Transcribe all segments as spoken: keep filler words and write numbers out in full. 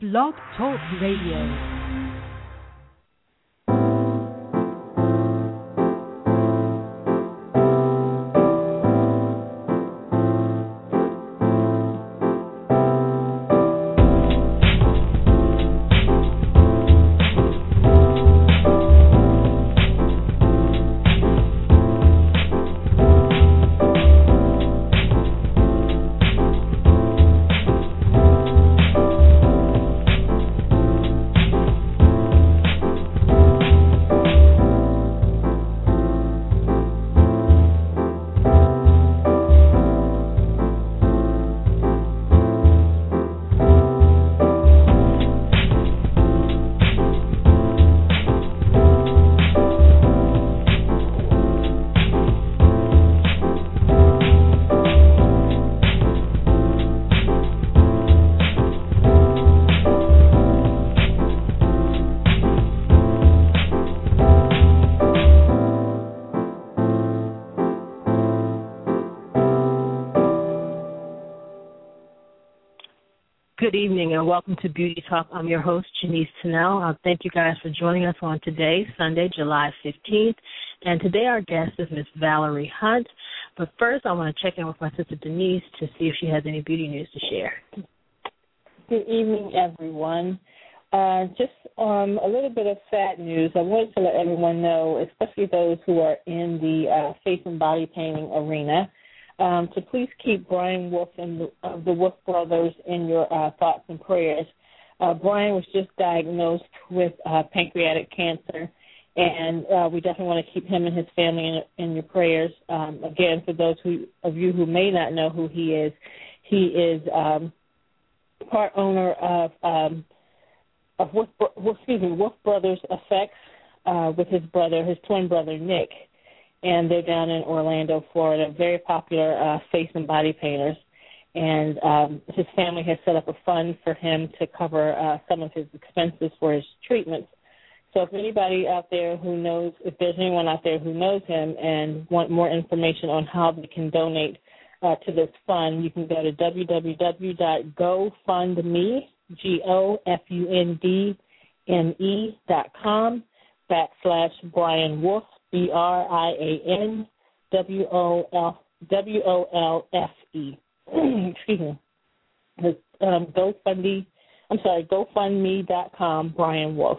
Blog Talk Radio. Good evening and welcome to Beauty Talk. I'm your host, Janice Tennell. Uh, thank you guys for joining us on today, Sunday, July fifteenth. And today our guest is Miss Valerie Hunt. But first I want to check in with my sister Denise to see if she has any beauty news to share. Good evening, everyone. Uh, just um, a little bit of sad news. I wanted to let everyone know, especially those who are in the uh, face and body painting arena, Um, to please keep Brian Wolf and the, uh, the Wolf brothers in your uh, thoughts and prayers. Uh, Brian was just diagnosed with uh, pancreatic cancer, and uh, we definitely want to keep him and his family in, in your prayers. Um, again, for those who, of you who may not know who he is, he is um, part owner of um, of Wolf, Wolf, excuse me, Wolf Brothers Effects uh, with his brother, his twin brother Nick. And they're down in Orlando, Florida, very popular uh, face and body painters. And um, his family has set up a fund for him to cover uh, some of his expenses for his treatments. So if anybody out there who knows, if there's anyone out there who knows him and want more information on how they can donate uh, to this fund, you can go to w w w dot gofundme, G O F U N D M E dot com backslash Brian Wolf, B R I A N W O L F E. Excuse me. The um, GoFundMe, I'm sorry, GoFundMe dot com, Brian Wolf.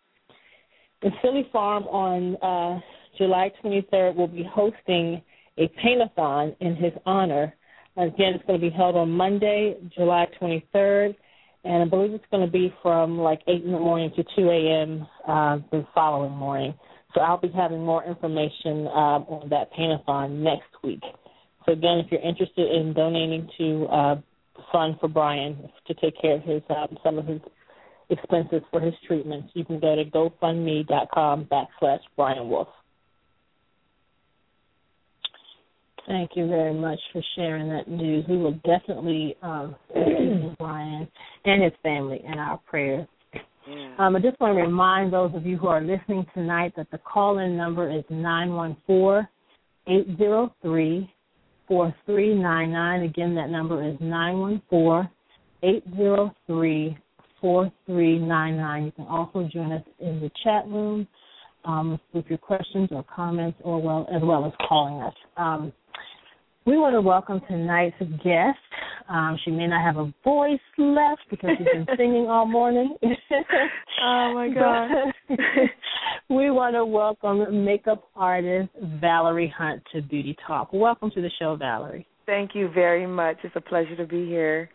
In Philly Farm on uh, July twenty-third, we'll be hosting a paint-a-thon in his honor. Again, it's going to be held on Monday, July twenty-third, and I believe it's going to be from like eight in the morning to two a.m. Uh, the following morning. So I'll be having more information um, on that paint-a-thon next week. So, again, if you're interested in donating to uh, fund for Brian to take care of his um, some of his expenses for his treatments, you can go to GoFundMe dot com backslash Brian Wolf. Thank you very much for sharing that news. We will definitely um, keep Brian and his family in our prayers. Yeah. Um, I just want to remind those of you who are listening tonight that the call-in number is nine one four, eight zero three, four three nine nine. Again, that number is nine one four, eight zero three, four three nine nine. You can also join us in the chat room um, with your questions or comments, or well as well as calling us. Um, we want to welcome tonight's guest. Um, she may not have a voice left because she's been singing all morning. Oh, my God. We want to welcome makeup artist Valerie Hunt to Beauty Talk. Welcome to the show, Valerie. Thank you very much. It's a pleasure to be here.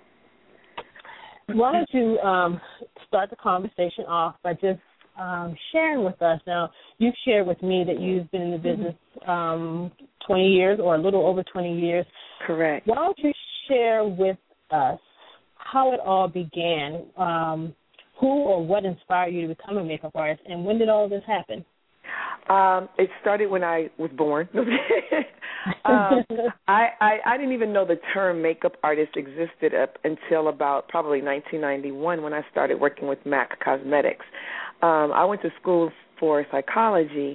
Why don't you um, start the conversation off by just um, sharing with us. Now, you've shared with me that you've been in the business um, twenty years or a little over twenty years. Correct. Why don't you share with us how it all began, um, who or what inspired you to become a makeup artist, and when did all this happen? Um, it started when I was born. um, I, I, I didn't even know the term makeup artist existed up until about probably nineteen ninety-one when I started working with MAC Cosmetics. Um, I went to school for psychology,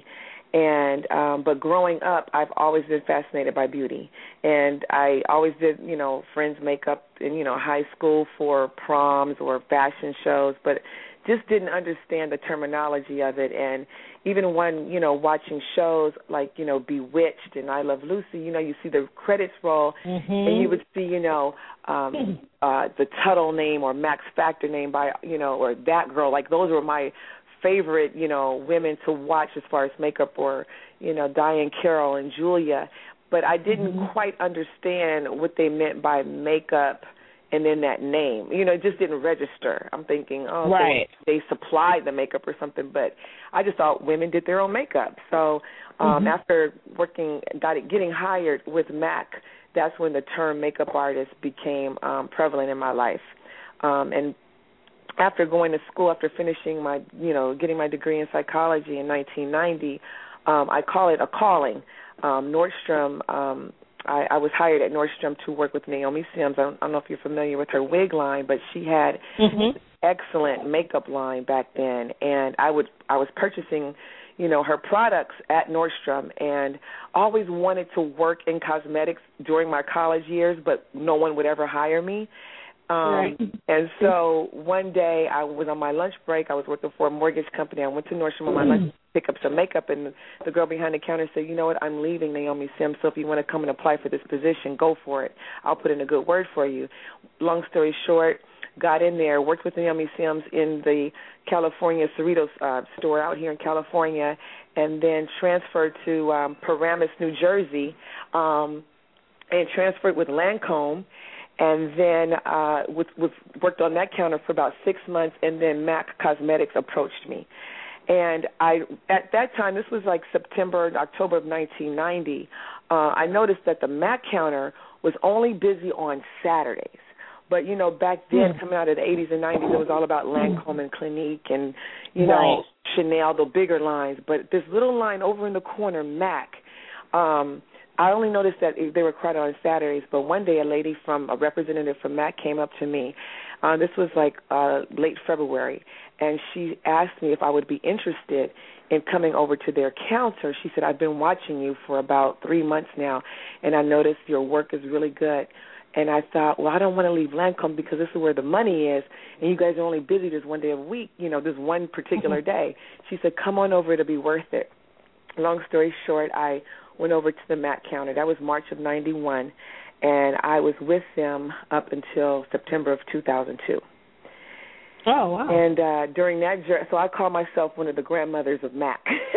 And um, but growing up, I've always been fascinated by beauty, and I always did, you know, friends' makeup in, you know, high school for proms or fashion shows, but just didn't understand the terminology of it. And even when, you know, watching shows like, you know, Bewitched and I Love Lucy, you know, you see the credits roll, mm-hmm. and you would see, you know, um, uh, the Tuttle name or Max Factor name by, you know, or that girl. Like, those were my favorite, you know, women to watch as far as makeup, or, you know, Diane Carroll and Julia. But I didn't mm-hmm. quite understand what they meant by makeup and then that name. You know, it just didn't register. I'm thinking, oh, right. they, they supplied the makeup or something, but I just thought women did their own makeup. So um, mm-hmm. after working, got it, getting hired with MAC, that's when the term makeup artist became um, prevalent in my life. Um, and after going to school, after finishing my, you know, getting my degree in psychology in nineteen ninety, um, I call it a calling. Um, Nordstrom, um, I, I was hired at Nordstrom to work with Naomi Sims. I don't, I don't know if you're familiar with her wig line, but she had mm-hmm. excellent makeup line back then, and I would I was purchasing, you know, her products at Nordstrom, and always wanted to work in cosmetics during my college years, but no one would ever hire me. Um, right. And so one day I was on my lunch break. I was working for a mortgage company. I went to Nordstrom on my lunch to pick up some makeup, and the girl behind the counter said, you know what, I'm leaving Naomi Sims, so if you want to come and apply for this position, go for it. I'll put in a good word for you. Long story short, got in there, worked with Naomi Sims in the California Cerritos uh, store out here in California, and then transferred to um, Paramus, New Jersey, um, and transferred with Lancome. And then uh, with, with worked on that counter for about six months, and then MAC Cosmetics approached me. And I, at that time, this was like September, October of nineteen ninety, uh, I noticed that the MAC counter was only busy on Saturdays. But, you know, back then, mm. coming out of the eighties and nineties, it was all about Lancome and Clinique and, you know, right. Chanel, the bigger lines. But this little line over in the corner, MAC, um, I only noticed that they were crowded on Saturdays, but one day a lady from, a representative from MAC came up to me. Uh, this was like uh, late February, and she asked me if I would be interested in coming over to their counter. She said, I've been watching you for about three months now, and I noticed your work is really good. And I thought, well, I don't want to leave Lancome because this is where the money is, and you guys are only busy this one day a week, you know, this one particular day. She said, come on over, it'll be worth it. Long story short, I went over to the MAC counter. That was March of ninety-one, and I was with them up until September of two thousand two. Oh, wow. And uh, during that journey, so I call myself one of the grandmothers of MAC.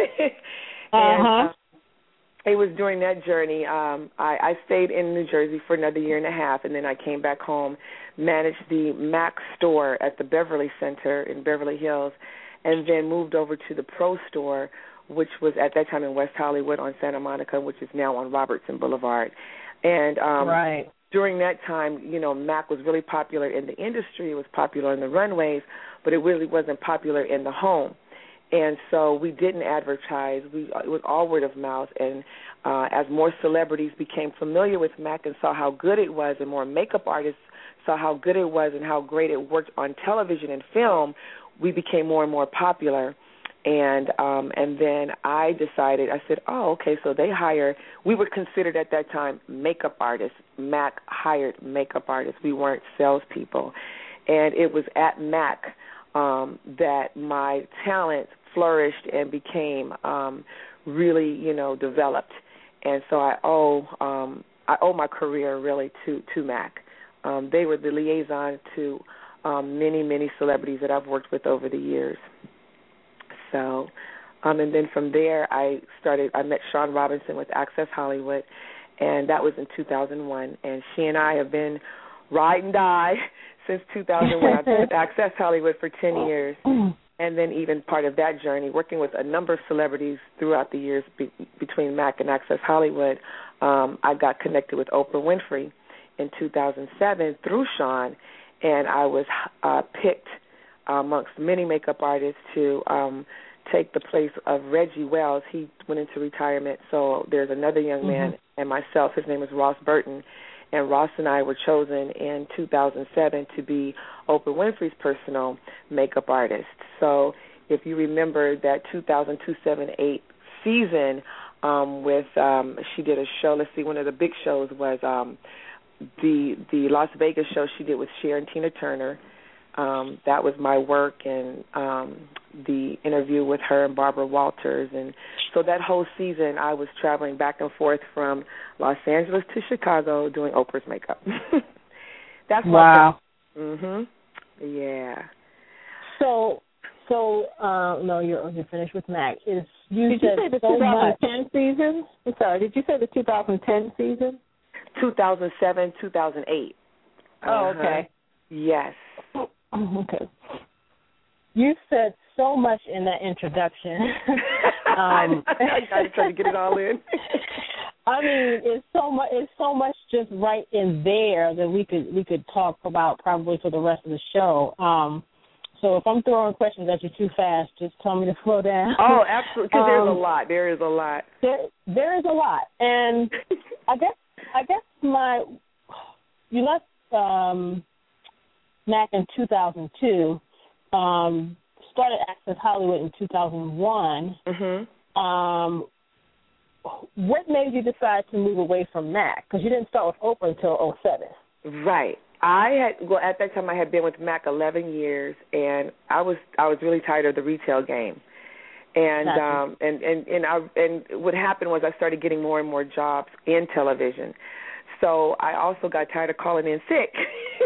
and, uh-huh. uh, it was during that journey, um, I, I stayed in New Jersey for another year and a half, and then I came back home, managed the MAC store at the Beverly Center in Beverly Hills, and then moved over to the Pro Store, which was at that time in West Hollywood on Santa Monica, which is now on Robertson Boulevard. And um, right. during that time, you know, MAC was really popular in the industry. It was popular in the runways, but it really wasn't popular in the home. And so we didn't advertise. We It was all word of mouth. And uh, as more celebrities became familiar with MAC and saw how good it was, and more makeup artists saw how good it was and how great it worked on television and film, we became more and more popular. And um, and then I decided, I said, oh, okay, so they hire, we were considered at that time makeup artists. MAC hired makeup artists. We weren't salespeople. And it was at MAC um, that my talent flourished and became um, really, you know, developed. And so I owe um, I owe my career really to, to MAC. Um, they were the liaison to um, many, many celebrities that I've worked with over the years. So, um, and then from there, I started. I met Shawn Robinson with Access Hollywood, and that was in two thousand one. And she and I have been ride and die since two thousand one. I've been with Access Hollywood for ten years, and then even part of that journey, working with a number of celebrities throughout the years be, between MAC and Access Hollywood. Um, I got connected with Oprah Winfrey in two thousand seven through Shawn, and I was uh, picked amongst many makeup artists to um, take the place of Reggie Wells. He went into retirement, so there's another young man mm-hmm. and myself. His name is Ross Burton, and Ross and I were chosen in two thousand seven to be Oprah Winfrey's personal makeup artist. So if you remember that two thousand two, seven, eight season um, with um, she did a show. Let's see, one of the big shows was um, the the Las Vegas show she did with Cher and Tina Turner. Um, that was my work, and um, the interview with her and Barbara Walters. And so that whole season I was traveling back and forth from Los Angeles to Chicago doing Oprah's makeup. That's wow. Mhm. Yeah. So, so uh, no, you're you're finished with Mac. Is you did said you say the so twenty ten much. season? I'm sorry. Did you say the two thousand ten season? two thousand seven, two thousand eight. Oh, okay. Uh-huh. Yes. Okay. You said so much in that introduction. um, I gotta try to get it all in. I mean, it's so much. It's so much just right in there that we could we could talk about probably for the rest of the show. Um, so if I'm throwing questions at you too fast, just tell me to slow down. Oh, absolutely. Because um, there's a lot. There is a lot. There there is a lot, and I guess I guess my you left um, Mac in two thousand two. Um, started Access Hollywood in two thousand one. Mm-hmm. Um, what made you decide to move away from Mac? Because you didn't start with Oprah until oh seven. Right. I had well at that time I had been with Mac eleven years, and I was I was really tired of the retail game, and gotcha. um and and and I and what happened was I started getting more and more jobs in television, so I also got tired of calling in sick.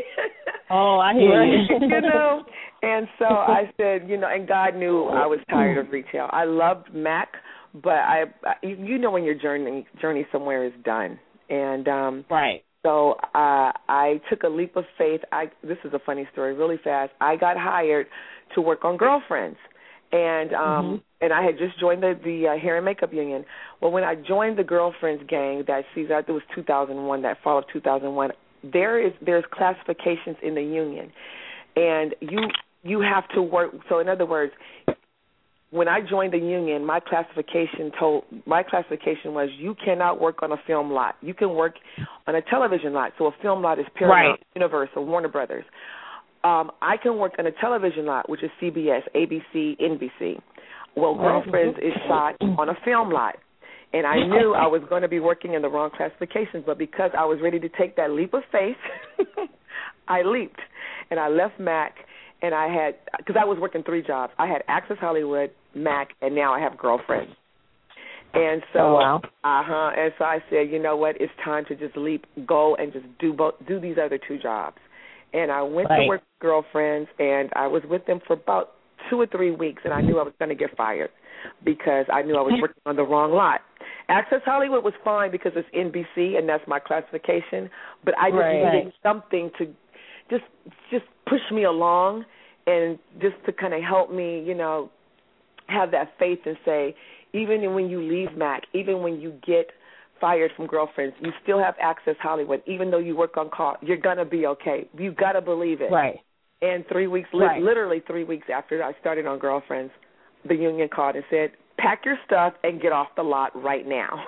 Oh, I hear you. You know, and so I said, you know, and God knew I was tired of retail. I loved Mac, but I, you know, when your journey journey somewhere is done, and um, right. So uh, I took a leap of faith. I this is a funny story, really fast. I got hired to work on Girlfriends, and um, mm-hmm. and I had just joined the the uh, hair and makeup union. Well, when I joined the Girlfriends gang that season, I think it was two thousand one, that fall of two thousand one. There is there's classifications in the union, and you you have to work. So in other words, when I joined the union, my classification told my classification was you cannot work on a film lot. You can work on a television lot. So a film lot is Paramount, right. Universal, Warner Brothers. Um, I can work on a television lot, which is C B S, A B C, N B C. Well, Girlfriends is shot on a film lot. And I knew I was going to be working in the wrong classifications, but because I was ready to take that leap of faith, I leaped. And I left Mac, and I had, because I was working three jobs. I had Access Hollywood, Mac, and now I have Girlfriends. And so, oh, wow. uh-huh, and so I said, you know what, it's time to just leap, go and just do both, do these other two jobs. And I went right. to work with Girlfriends, and I was with them for about two or three weeks, and I knew I was going to get fired because I knew I was working on the wrong lot. Access Hollywood was fine because it's N B C, and that's my classification, but I just right. needed something to just just push me along and just to kind of help me, you know, have that faith and say, even when you leave Mac, even when you get fired from Girlfriends, you still have Access Hollywood. Even though you work on call, you're going to be okay. You've got to believe it. Right. And three weeks, right. li- literally three weeks after I started on Girlfriends, the union called and said, pack your stuff and get off the lot right now.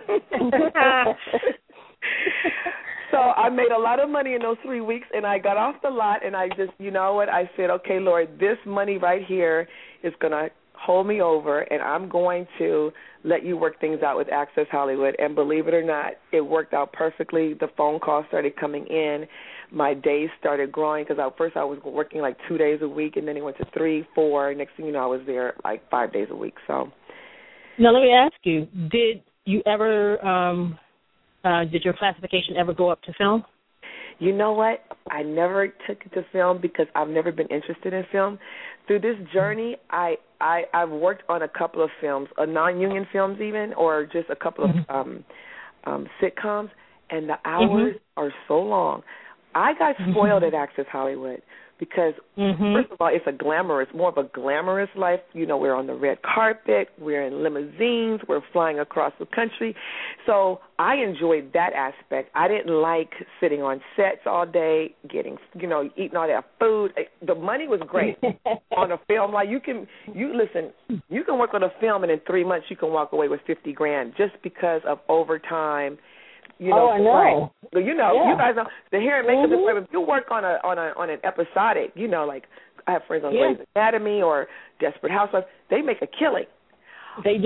So I made a lot of money in those three weeks, and I got off the lot, and I just, you know what, I said, okay, Lord, this money right here is going to hold me over, and I'm going to let you work things out with Access Hollywood. And believe it or not, it worked out perfectly. The phone calls started coming in. My days started growing because at first I was working like two days a week, and then it went to three, four. Next thing you know, I was there like five days a week. So now let me ask you, did you ever, um, uh, did your classification ever go up to film? You know what? I never took it to film because I've never been interested in film. Through this journey, I, I, I've worked on a couple of films, uh, non-union films even, or just a couple mm-hmm. of um, um, sitcoms, and the hours mm-hmm. are so long. I got spoiled mm-hmm. at Access Hollywood because, mm-hmm. first of all, it's a glamorous, more of a glamorous life. You know, we're on the red carpet, we're in limousines, we're flying across the country. So I enjoyed that aspect. I didn't like sitting on sets all day, getting, you know, eating all that food. The money was great on a film. Like you can, you listen, you can work on a film and in three months you can walk away with fifty grand just because of overtime. You know, oh, I know. Right. You know, yeah. you guys know the hair and makeup mm-hmm. department. If you work on a on a on an episodic, you know, like I have friends on yeah. Grey's Anatomy or Desperate Housewives, they make a killing. They do. But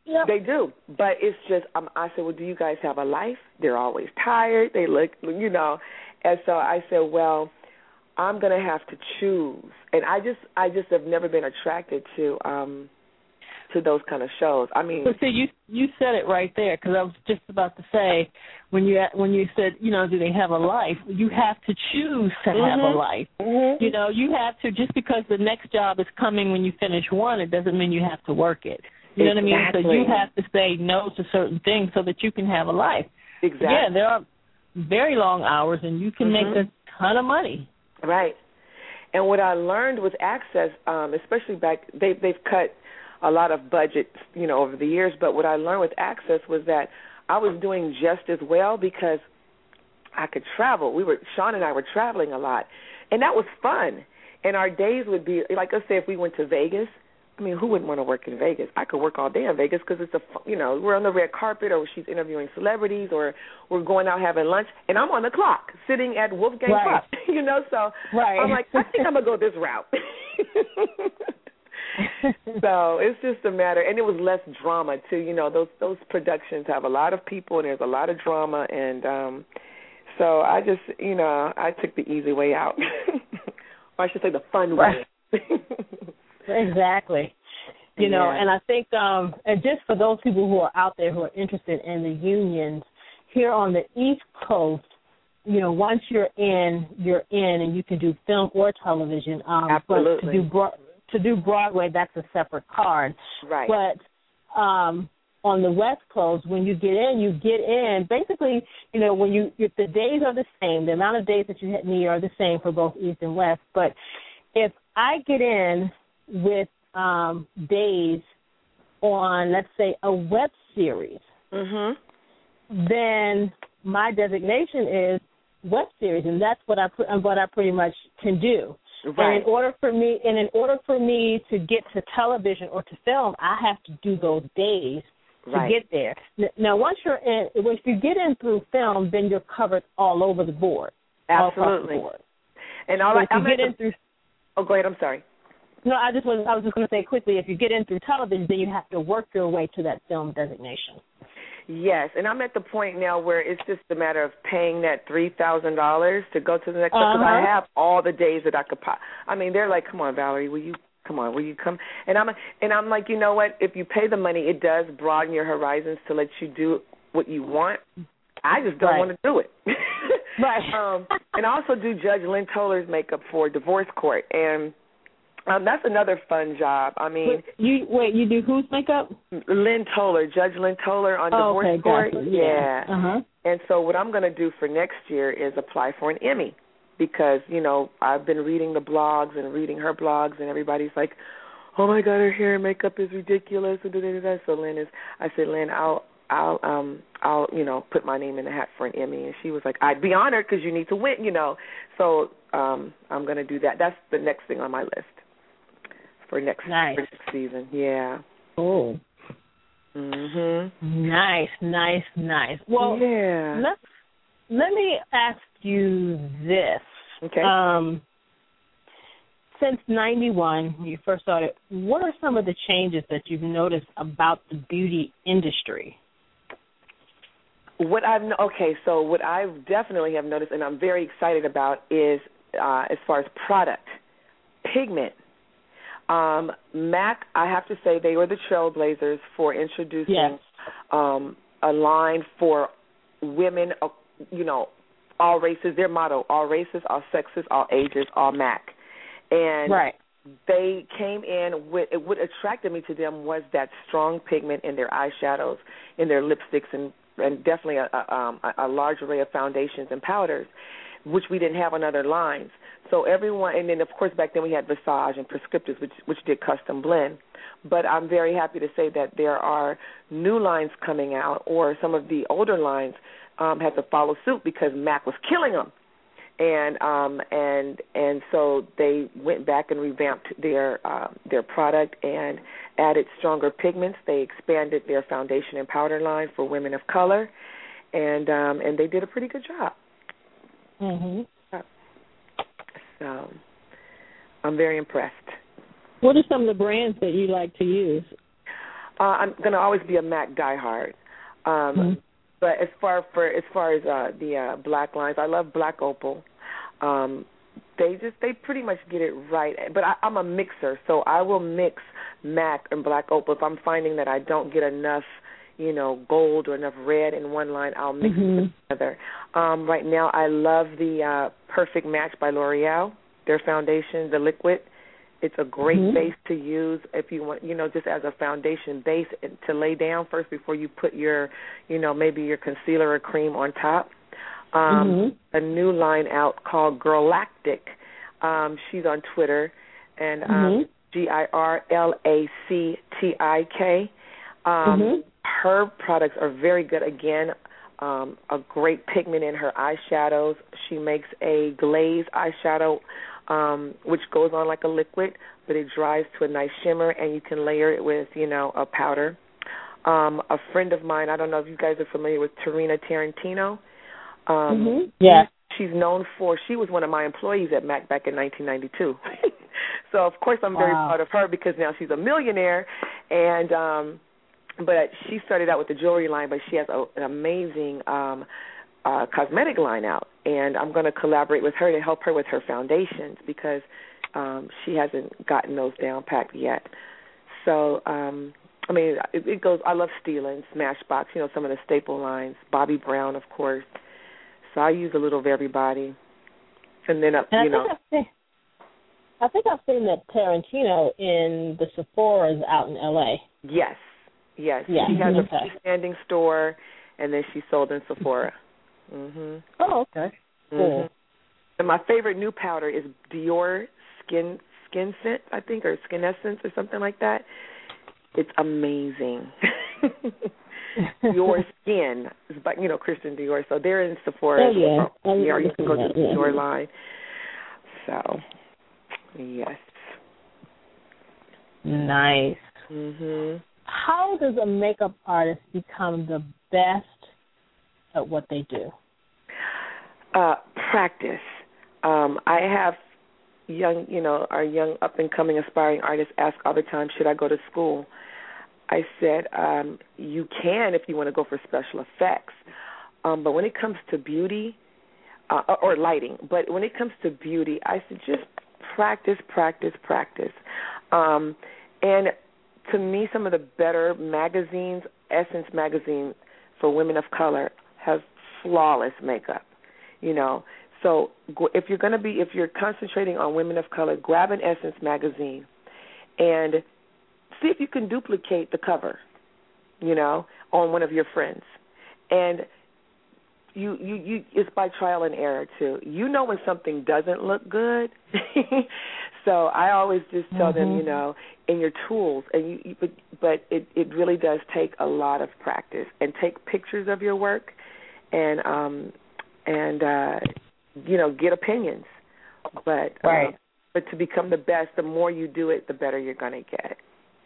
Yep. They do, but it's just um, I said, well, do you guys have a life? They're always tired. They look, you know, and so I said, well, I'm going to have to choose, and I just I just have never been attracted to um to those kind of shows. I mean, but see, you you said it right there, because I was just about to say when you when you said, you know, do they have a life? You have to choose to mm-hmm. have a life. Mm-hmm. You know, you have to, just because the next job is coming when you finish one, it doesn't mean you have to work it. You know exactly. what I mean? So you have to say no to certain things so that you can have a life. Exactly. Yeah, there are very long hours, and you can mm-hmm. make a ton of money. Right. And what I learned with Access, um, especially back, they, they've cut a lot of budget, you know, over the years. But what I learned with Access was that I was doing just as well because I could travel. We were Sean and I were traveling a lot, and that was fun. And our days would be like, let's say if we went to Vegas. I mean, who wouldn't want to work in Vegas? I could work all day in Vegas because it's a, you know, we're on the red carpet, or she's interviewing celebrities, or we're going out having lunch, and I'm on the clock sitting at Wolfgang right. Puff, you know. So right. I'm like, I think I'm gonna go this route. So it's just a matter, and it was less drama too. You know, those those productions have a lot of people, and there's a lot of drama, and um, so I just, you know, I took the easy way out, or I should say the fun right. way. Exactly. You know, yeah. and I think, um, and just for those people who are out there who are interested in the unions, here on the East Coast, you know, once you're in, you're in, and you can do film or television. Um, Absolutely. But to do, Bro- to do Broadway, that's a separate card. Right. But um, on the West Coast, when you get in, you get in. Basically, you know, when you, if the days are the same, the amount of days that you need are the same for both East and West. But if I get in with um, days on, let's say, a web series, mm-hmm. then my designation is web series, and that's what I what I pretty much can do. Right. And in order for me, and in order for me to get to television or to film, I have to do those days to right. get there. Now, once you're in, if you get in through film, then you're covered all over the board. Absolutely. The board. And all so I, if you I'm get the, in through. Oh, go ahead. I'm sorry. No, I just was I was just going to say quickly, if you get in through television, then you have to work your way to that film designation. Yes, and I'm at the point now where it's just a matter of paying that three thousand dollars to go to the next uh-huh. because I have all the days that I could pop. I mean, they're like, come on, Valerie, will you come on, will you come? And I'm and I'm like, you know what? If you pay the money, it does broaden your horizons to let you do what you want. I just don't right. want to do it. right. Um, and I also do Judge Lynn Toller's makeup for divorce court, and Um, that's another fun job. I mean, wait, you wait, you do whose makeup? Lynn Toller, Judge Lynn Toller on oh, Divorce okay, Court. gotcha. Yeah. yeah. Uh-huh. And so what I'm going to do for next year is apply for an Emmy because, you know, I've been reading the blogs and reading her blogs, and everybody's like, oh my God, her hair and makeup is ridiculous. And da, da, da, da. So Lynn is, I said, Lynn, I'll, I'll, um, I'll, you know, put my name in the hat for an Emmy. And she was like, I'd be honored because you need to win, you know. So um, I'm going to do that. That's the next thing on my list. For next, nice. for next season, yeah. Oh. Mhm. Nice, nice, nice. Well, yeah. Let Let me ask you this. Okay. Um, since ninety-one, when you first started, what are some of the changes that you've noticed about the beauty industry? What I've okay, so what I definitely have noticed, and I'm very excited about, is uh, as far as product, pigment. Um, MAC, I have to say, they were the trailblazers for introducing yes. um, a line for women, uh, you know, all races. Their motto: all races, all sexes, all ages, all MAC. And right. they came in with what attracted me to them was that strong pigment in their eyeshadows, in their lipsticks, and, and definitely a, a, um, a large array of foundations and powders, which we didn't have on other lines. So everyone, and then of course back then we had Visage and Prescriptives, which which did custom blend. But I'm very happy to say that there are new lines coming out, or some of the older lines um, had to follow suit because MAC was killing them, and um, and and so they went back and revamped their uh, their product and added stronger pigments. They expanded their foundation and powder line for women of color, and um, and they did a pretty good job. Mhm. So I'm very impressed. What are some of the brands that you like to use? Uh, I'm going to always be a MAC diehard. Um, mm-hmm. But as far for as far as uh, the uh, black lines, I love Black Opal. Um, they just they pretty much get it right. But I, I'm a mixer, so I will mix MAC and Black Opal. If I'm finding that I don't get enough, you know, gold or enough red in one line, I'll mix mm-hmm. it together. Um, right now, I love the uh, Perfect Match by L'Oreal. Their foundation, the liquid. It's a great mm-hmm. base to use if you want, you know, just as a foundation base to lay down first before you put your, you know, maybe your concealer or cream on top. Um, mm-hmm. A new line out called Girlactic. Um, she's on Twitter, and um, mm-hmm. G I R L A C T I K. Um, mm-hmm. Her products are very good. Again, um, a great pigment in her eyeshadows. She makes a glaze eyeshadow, um, which goes on like a liquid, but it dries to a nice shimmer, and you can layer it with, you know, a powder. Um, a friend of mine, I don't know if you guys are familiar with Tarina Tarantino. Um, mm-hmm. Yeah. She's known for, she was one of my employees at MAC back in nineteen ninety-two. So, of course, I'm very wow. proud of her because now she's a millionaire. And um, but she started out with the jewelry line, but she has a, an amazing um, uh, cosmetic line out. And I'm going to collaborate with her to help her with her foundations because um, she hasn't gotten those down packed yet. So, um, I mean, it, it goes, I love Steelan, Smashbox, you know, some of the staple lines, Bobbi Brown, of course. So I use a little of everybody. And then, uh, and you know. I've seen, I think I've seen that Tarantino in the Sephora's out in L A. Yes, yes. Yeah. She has okay. a freestanding store, and then she sold in Sephora. Mm-hmm. Oh, okay. Cool. Mm-hmm. And my favorite new powder is Dior Skin Skin Scent, I think, or Skin Essence or something like that. It's amazing. Dior Skin is by, you know, Christian Dior. So they're in Sephora. Oh, yeah. Well. Yeah, you can go that, to the yeah. Dior line. So, yes. Nice. Mhm. How does a makeup artist become the best at what they do? Uh, practice. Um, I have young, you know, our young up-and-coming aspiring artists ask all the time, should I go to school? I said, um, you can if you want to go for special effects. Um, but when it comes to beauty, uh, or lighting, but when it comes to beauty, I said just practice, practice, practice. Um, and to me, some of the better magazines, Essence magazine for women of color, has flawless makeup, you know. So if you're going to be, if you're concentrating on women of color, grab an Essence magazine and see if you can duplicate the cover, you know, on one of your friends. And you, you, you it's by trial and error, too. You know when something doesn't look good. So I always just tell mm-hmm. them, you know, in your tools, and you, you, but, but it, it really does take a lot of practice. And take pictures of your work and, um, and uh, you know, get opinions. But, right. uh, but to become the best, the more you do it, the better you're going to get.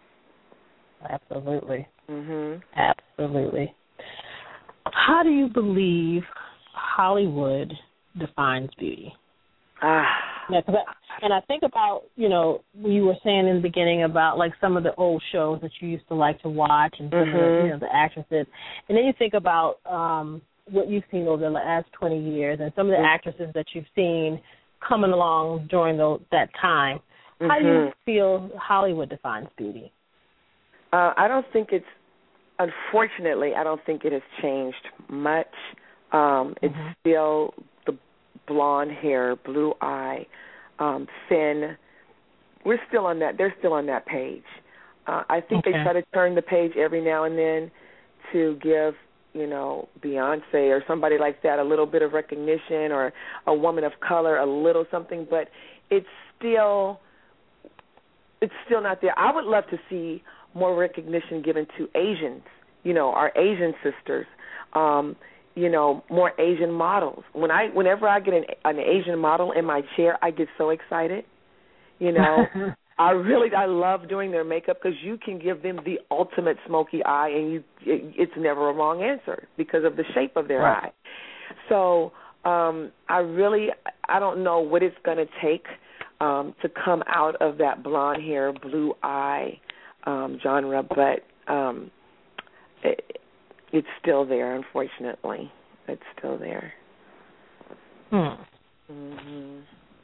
Absolutely. Mhm. Absolutely. How do you believe Hollywood defines beauty? Ah. Yeah, cause I, and I think about, you know, you were saying in the beginning about like some of the old shows that you used to like to watch and some mm-hmm. of the, you know, the actresses. And then you think about um, what you've seen over the last twenty years and some of the actresses that you've seen coming along during the, that time. Mm-hmm. How do you feel Hollywood defines beauty? Uh, I don't think it's, unfortunately, I don't think it has changed much. Um, it's mm-hmm. still the blonde hair, blue eye, um, thin. We're still on that. They're still on that page. Uh, I think okay. they try to turn the page every now and then to give, you know, Beyonce or somebody like that a little bit of recognition, or a woman of color a little something, but it's still, it's still not there. I would love to see more recognition given to Asians, you know, our Asian sisters, um, you know, more Asian models. When I, whenever I get an, an Asian model in my chair, I get so excited, you know. I really, I love doing their makeup because you can give them the ultimate smoky eye, and you, it, it's never a wrong answer because of the shape of their right. eye. So um, I really, I don't know what it's going to take um, to come out of that blonde hair, blue eye um, genre, but um, it, it's still there, unfortunately. It's still there. Hmm. Mhm.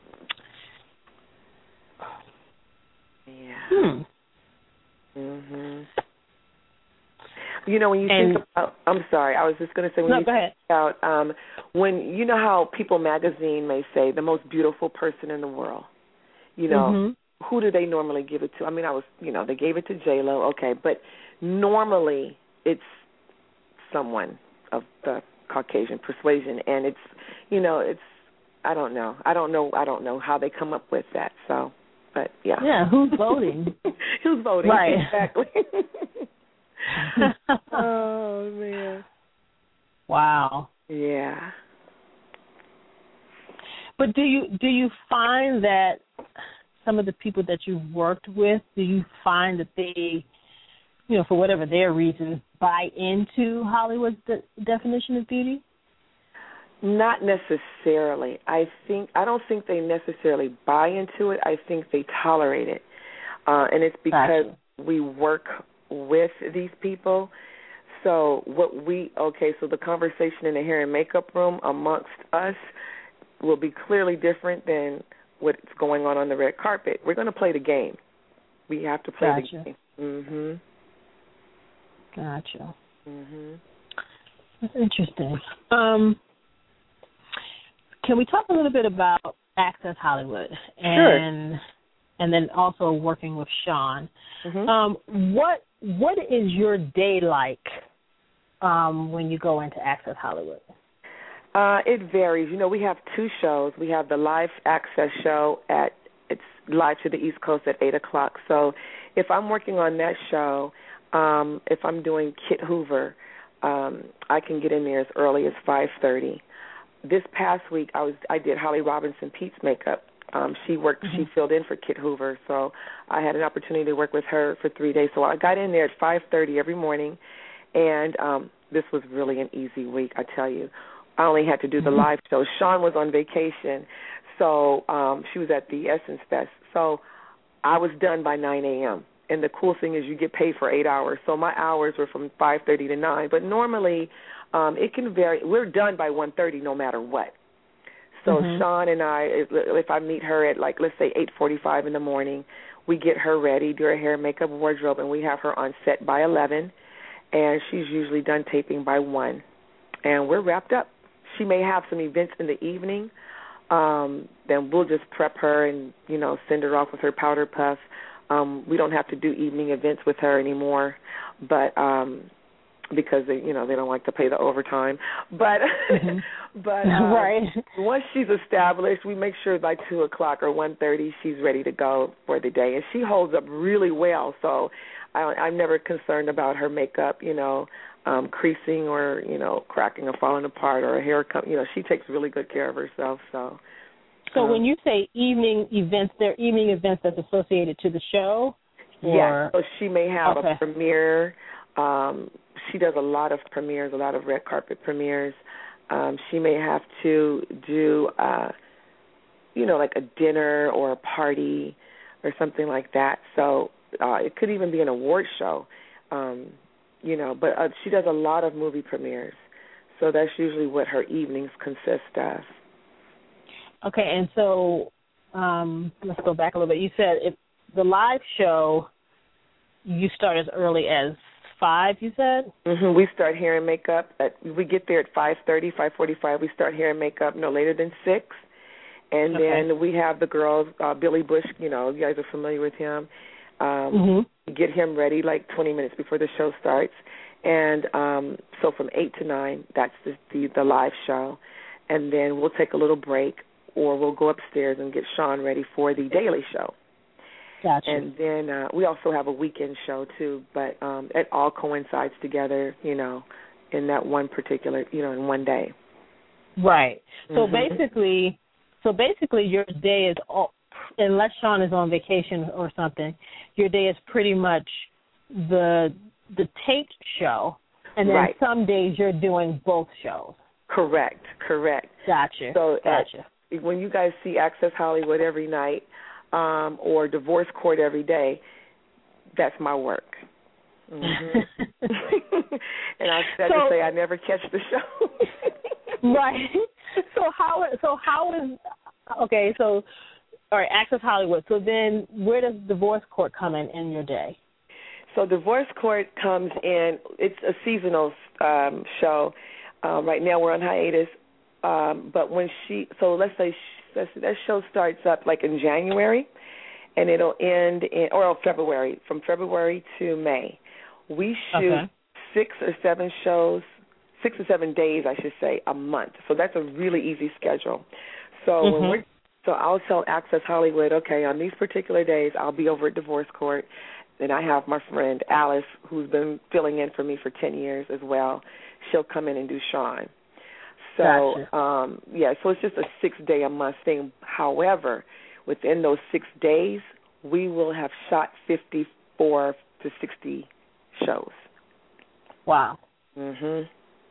Yeah. Hmm. Mhm. You know, when you And, think about, I'm sorry, I was just going to say when no, you go think ahead. about, um, when, you know how People magazine may say the most beautiful person in the world, you know, Mm-hmm. who do they normally give it to? I mean, I was, you know, they gave it to J Lo, okay, but normally it's someone of the Caucasian persuasion, and it's, you know, it's, I don't know, I don't know, I don't know how they come up with that, so, but yeah. Yeah, who's voting? Who's voting? Right. Exactly. Oh man. Wow. Yeah. But do you do you find that some of the people that you've worked with, do you find that they, you know, for whatever their reason, buy into Hollywood's de- definition of beauty? Not necessarily. I think I don't think they necessarily buy into it. I think they tolerate it, uh, and it's because Gotcha. we work with these people. So what we okay, so the conversation in the hair and makeup room amongst us will be clearly different than what's going on on the red carpet. We're going to play the game. We have to play Gotcha. the game. Mhm. Gotcha. Mhm. That's interesting. Um, can we talk a little bit about Access Hollywood and Sure. and then also working with Sean? Mhm. Um, what what is your day like um, when you go into Access Hollywood? Uh, it varies. You know, we have two shows. We have the live access show at it's live to the East Coast at eight o'clock. So if I'm working on that show, um, if I'm doing Kit Hoover, um, I can get in there as early as five thirty. This past week, I was I did Holly Robinson Pete's makeup. Um, she worked. Mm-hmm. She filled in for Kit Hoover, so I had an opportunity to work with her for three days. So I got in there at five thirty every morning, and um, this was really an easy week, I tell you. I only had to do the live show. Sean was on vacation, so um, she was at the Essence Fest. So I was done by nine a.m. And the cool thing is you get paid for eight hours. So my hours were from five thirty to nine. But normally um, it can vary. We're done by one thirty no matter what. So mm-hmm. Sean and I, if, if I meet her at, like, let's say eight forty-five in the morning, we get her ready, do her hair, makeup, wardrobe, and we have her on set by eleven. And she's usually done taping by one. And we're wrapped up. She may have some events in the evening. Um, then we'll just prep her and, you know, send her off with her powder puff. Um, we don't have to do evening events with her anymore, but um, because they, you know, they don't like to pay the overtime. But mm-hmm. but um, right. once she's established, we make sure by two o'clock or one thirty she's ready to go for the day, and she holds up really well. So I, I'm never concerned about her makeup, you know. Um, creasing or, you know, cracking or falling apart or a hair, com- you know, she takes really good care of herself. So, so um, when you say evening events, they're evening events that's associated to the show? Yes. So she may have okay. a premiere. Um, she does a lot of premieres, a lot of red carpet premieres. Um, she may have to do, uh, you know, like a dinner or a party or something like that. So uh, it could even be an award show. Um You know, but uh, she does a lot of movie premieres, so that's usually what her evenings consist of. Okay, and so um, let's go back a little bit. You said if the live show, you start as early as five. You said mm-hmm. We start hair and makeup. At, we get there at five thirty, five forty-five. We start hair and makeup no later than six, and okay. then we have the girls. Uh, Billy Bush, you know, you guys are familiar with him. Um, mm-hmm. Get him ready like twenty minutes before the show starts, and um, so from eight to nine, that's the, the the live show, and then we'll take a little break, or we'll go upstairs and get Sean ready for the Daily Show. Gotcha. And then uh, we also have a weekend show too, but um, it all coincides together, you know, in that one particular, you know, in one day. Right. So mm-hmm. basically, so basically, your day is all. Unless Sean is on vacation or something, your day is pretty much the the taped show, and then right. some days you're doing both shows. Correct, correct. Gotcha, so, gotcha. Uh, when you guys see Access Hollywood every night um, or Divorce Court every day, that's my work. Mm-hmm. And I said so, to say I never catch the show. Right. So how so how is okay, so all right, Access Hollywood. So then where does divorce court come in in your day? So divorce court comes in, it's a seasonal um, show. Um, right now we're on hiatus. Um, but when she, so let's say she, let's, that show starts up like in January, and it'll end in, or February, from February to May. We shoot okay. six or seven shows, six or seven days, I should say, a month. So that's a really easy schedule. So mm-hmm. when we're, so I'll tell Access Hollywood, okay, on these particular days, I'll be over at divorce court, and I have my friend Alice, who's been filling in for me for ten years as well. She'll come in and do Sean. So, gotcha. um, yeah, so it's just a six-day-a-month thing. However, within those six days, we will have shot fifty-four to sixty shows. Wow. Mhm.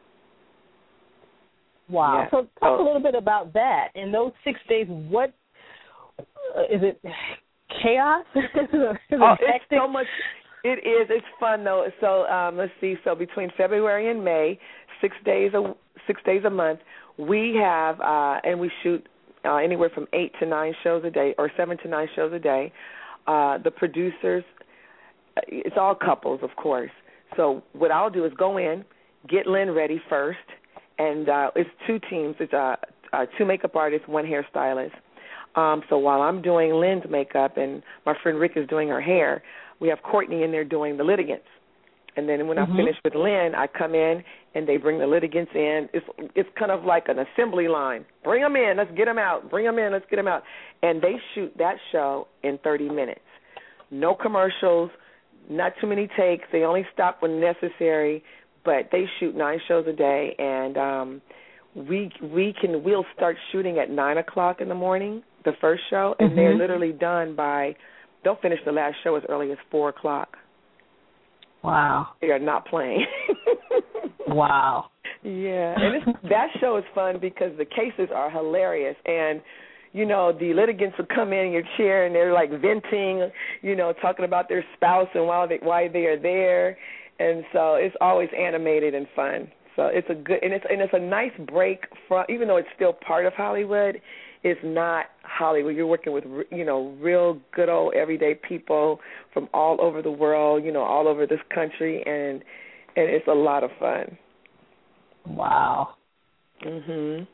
Wow. Yeah. So talk oh. a little bit about that. In those six days, what uh, is it? Chaos? is it oh, it's so much. It is. It's fun though. So um, let's see. So between February and May, six days a six days a month, we have uh, and we shoot uh, anywhere from eight to nine shows a day, or seven to nine shows a day. Uh, the producers, it's all couples, of course. So what I'll do is go in, get Lynn ready first, and uh, it's two teams. It's uh, uh, two makeup artists, one hairstylist. Um, so while I'm doing Lynn's makeup and my friend Rick is doing her hair, we have Courtney in there doing the litigants. And then when mm-hmm. I finish with Lynn, I come in and they bring the litigants in. It's it's kind of like an assembly line. Bring them in, let's get them out. Bring them in, let's get them out. And they shoot that show in thirty minutes. No commercials, not too many takes. They only stop when necessary, but they shoot nine shows a day. And um, we we can we'll start shooting at nine o'clock in the morning, the first show, and mm-hmm. they're literally done by. They'll finish the last show as early as four o'clock. Wow. They are not playing. Wow. Yeah, and it's, that show is fun because the cases are hilarious, and you know the litigants will come in your chair and they're like venting, you know, talking about their spouse and why they why they are there, and so it's always animated and fun. So it's a good and it's and it's a nice break from, even though it's still part of Hollywood, it's not Hollywood. You're working with, you know, real good old everyday people from all over the world, you know, all over this country, and and it's a lot of fun. Wow. Mhm.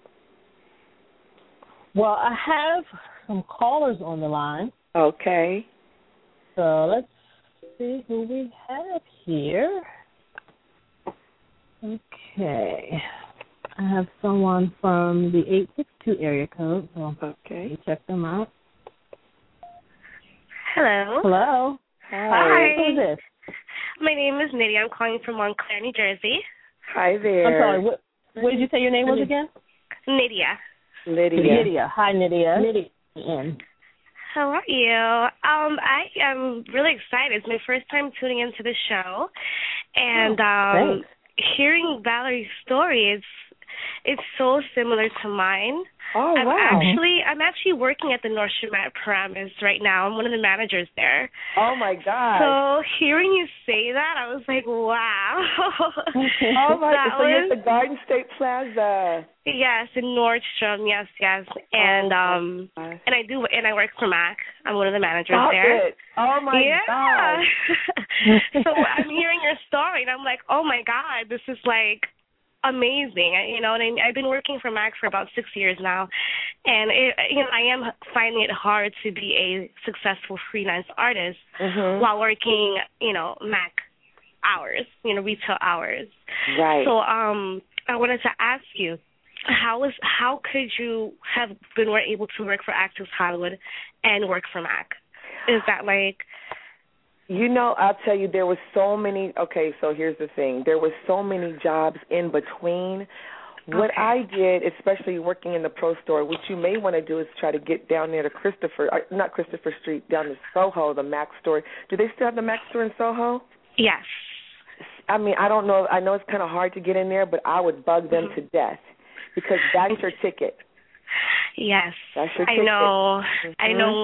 Well, I have some callers on the line. Okay. So let's see who we have here. Okay. I have someone from the eight six two area code, so okay. check them out. Hello. Hello. Hi. Hi. Who is this? My name is Nydia. I'm calling from Montclair, New Jersey. Hi there. I'm sorry, what, what did you say your name was again? Nydia. Lydia. Nydia. Hi, Nydia. Nydia. How are you? Um, I am really excited. It's my first time tuning into the show, and oh, um, hearing Valerie's story is it's so similar to mine. Oh, I'm wow. Actually, I'm actually working at the Nordstrom at Paramus right now. I'm one of the managers there. Oh, my God. So hearing you say that, I was like, wow. Oh, my God. So was, you're at the Garden State Plaza. Yes, in Nordstrom, yes, yes. And oh, um and I do and I work for MAC. I'm one of the managers Stop there. It. Oh my yeah. God. So I'm hearing your story and I'm like, oh my God, this is like amazing. You know, and I, I've been working for MAC for about six years now, and it, you know, I am finding it hard to be a successful freelance artist mm-hmm. while working, you know, MAC hours, you know, retail hours. Right. So um, I wanted to ask you, how is how could you have been able to work for Access Hollywood and work for MAC? Is that like? You know, I'll tell you, there were so many, okay, so here's the thing. There were so many jobs in between. What okay. I did, especially working in the pro store, what you may want to do is try to get down there to Christopher, uh, not Christopher Street, down to Soho, the MAC store. Do they still have the MAC store in Soho? Yes. I mean, I don't know. I know it's kind of hard to get in there, but I would bug them mm-hmm. to death because that's your ticket. Yes, that's your I ticket. know. Mm-hmm. I know one of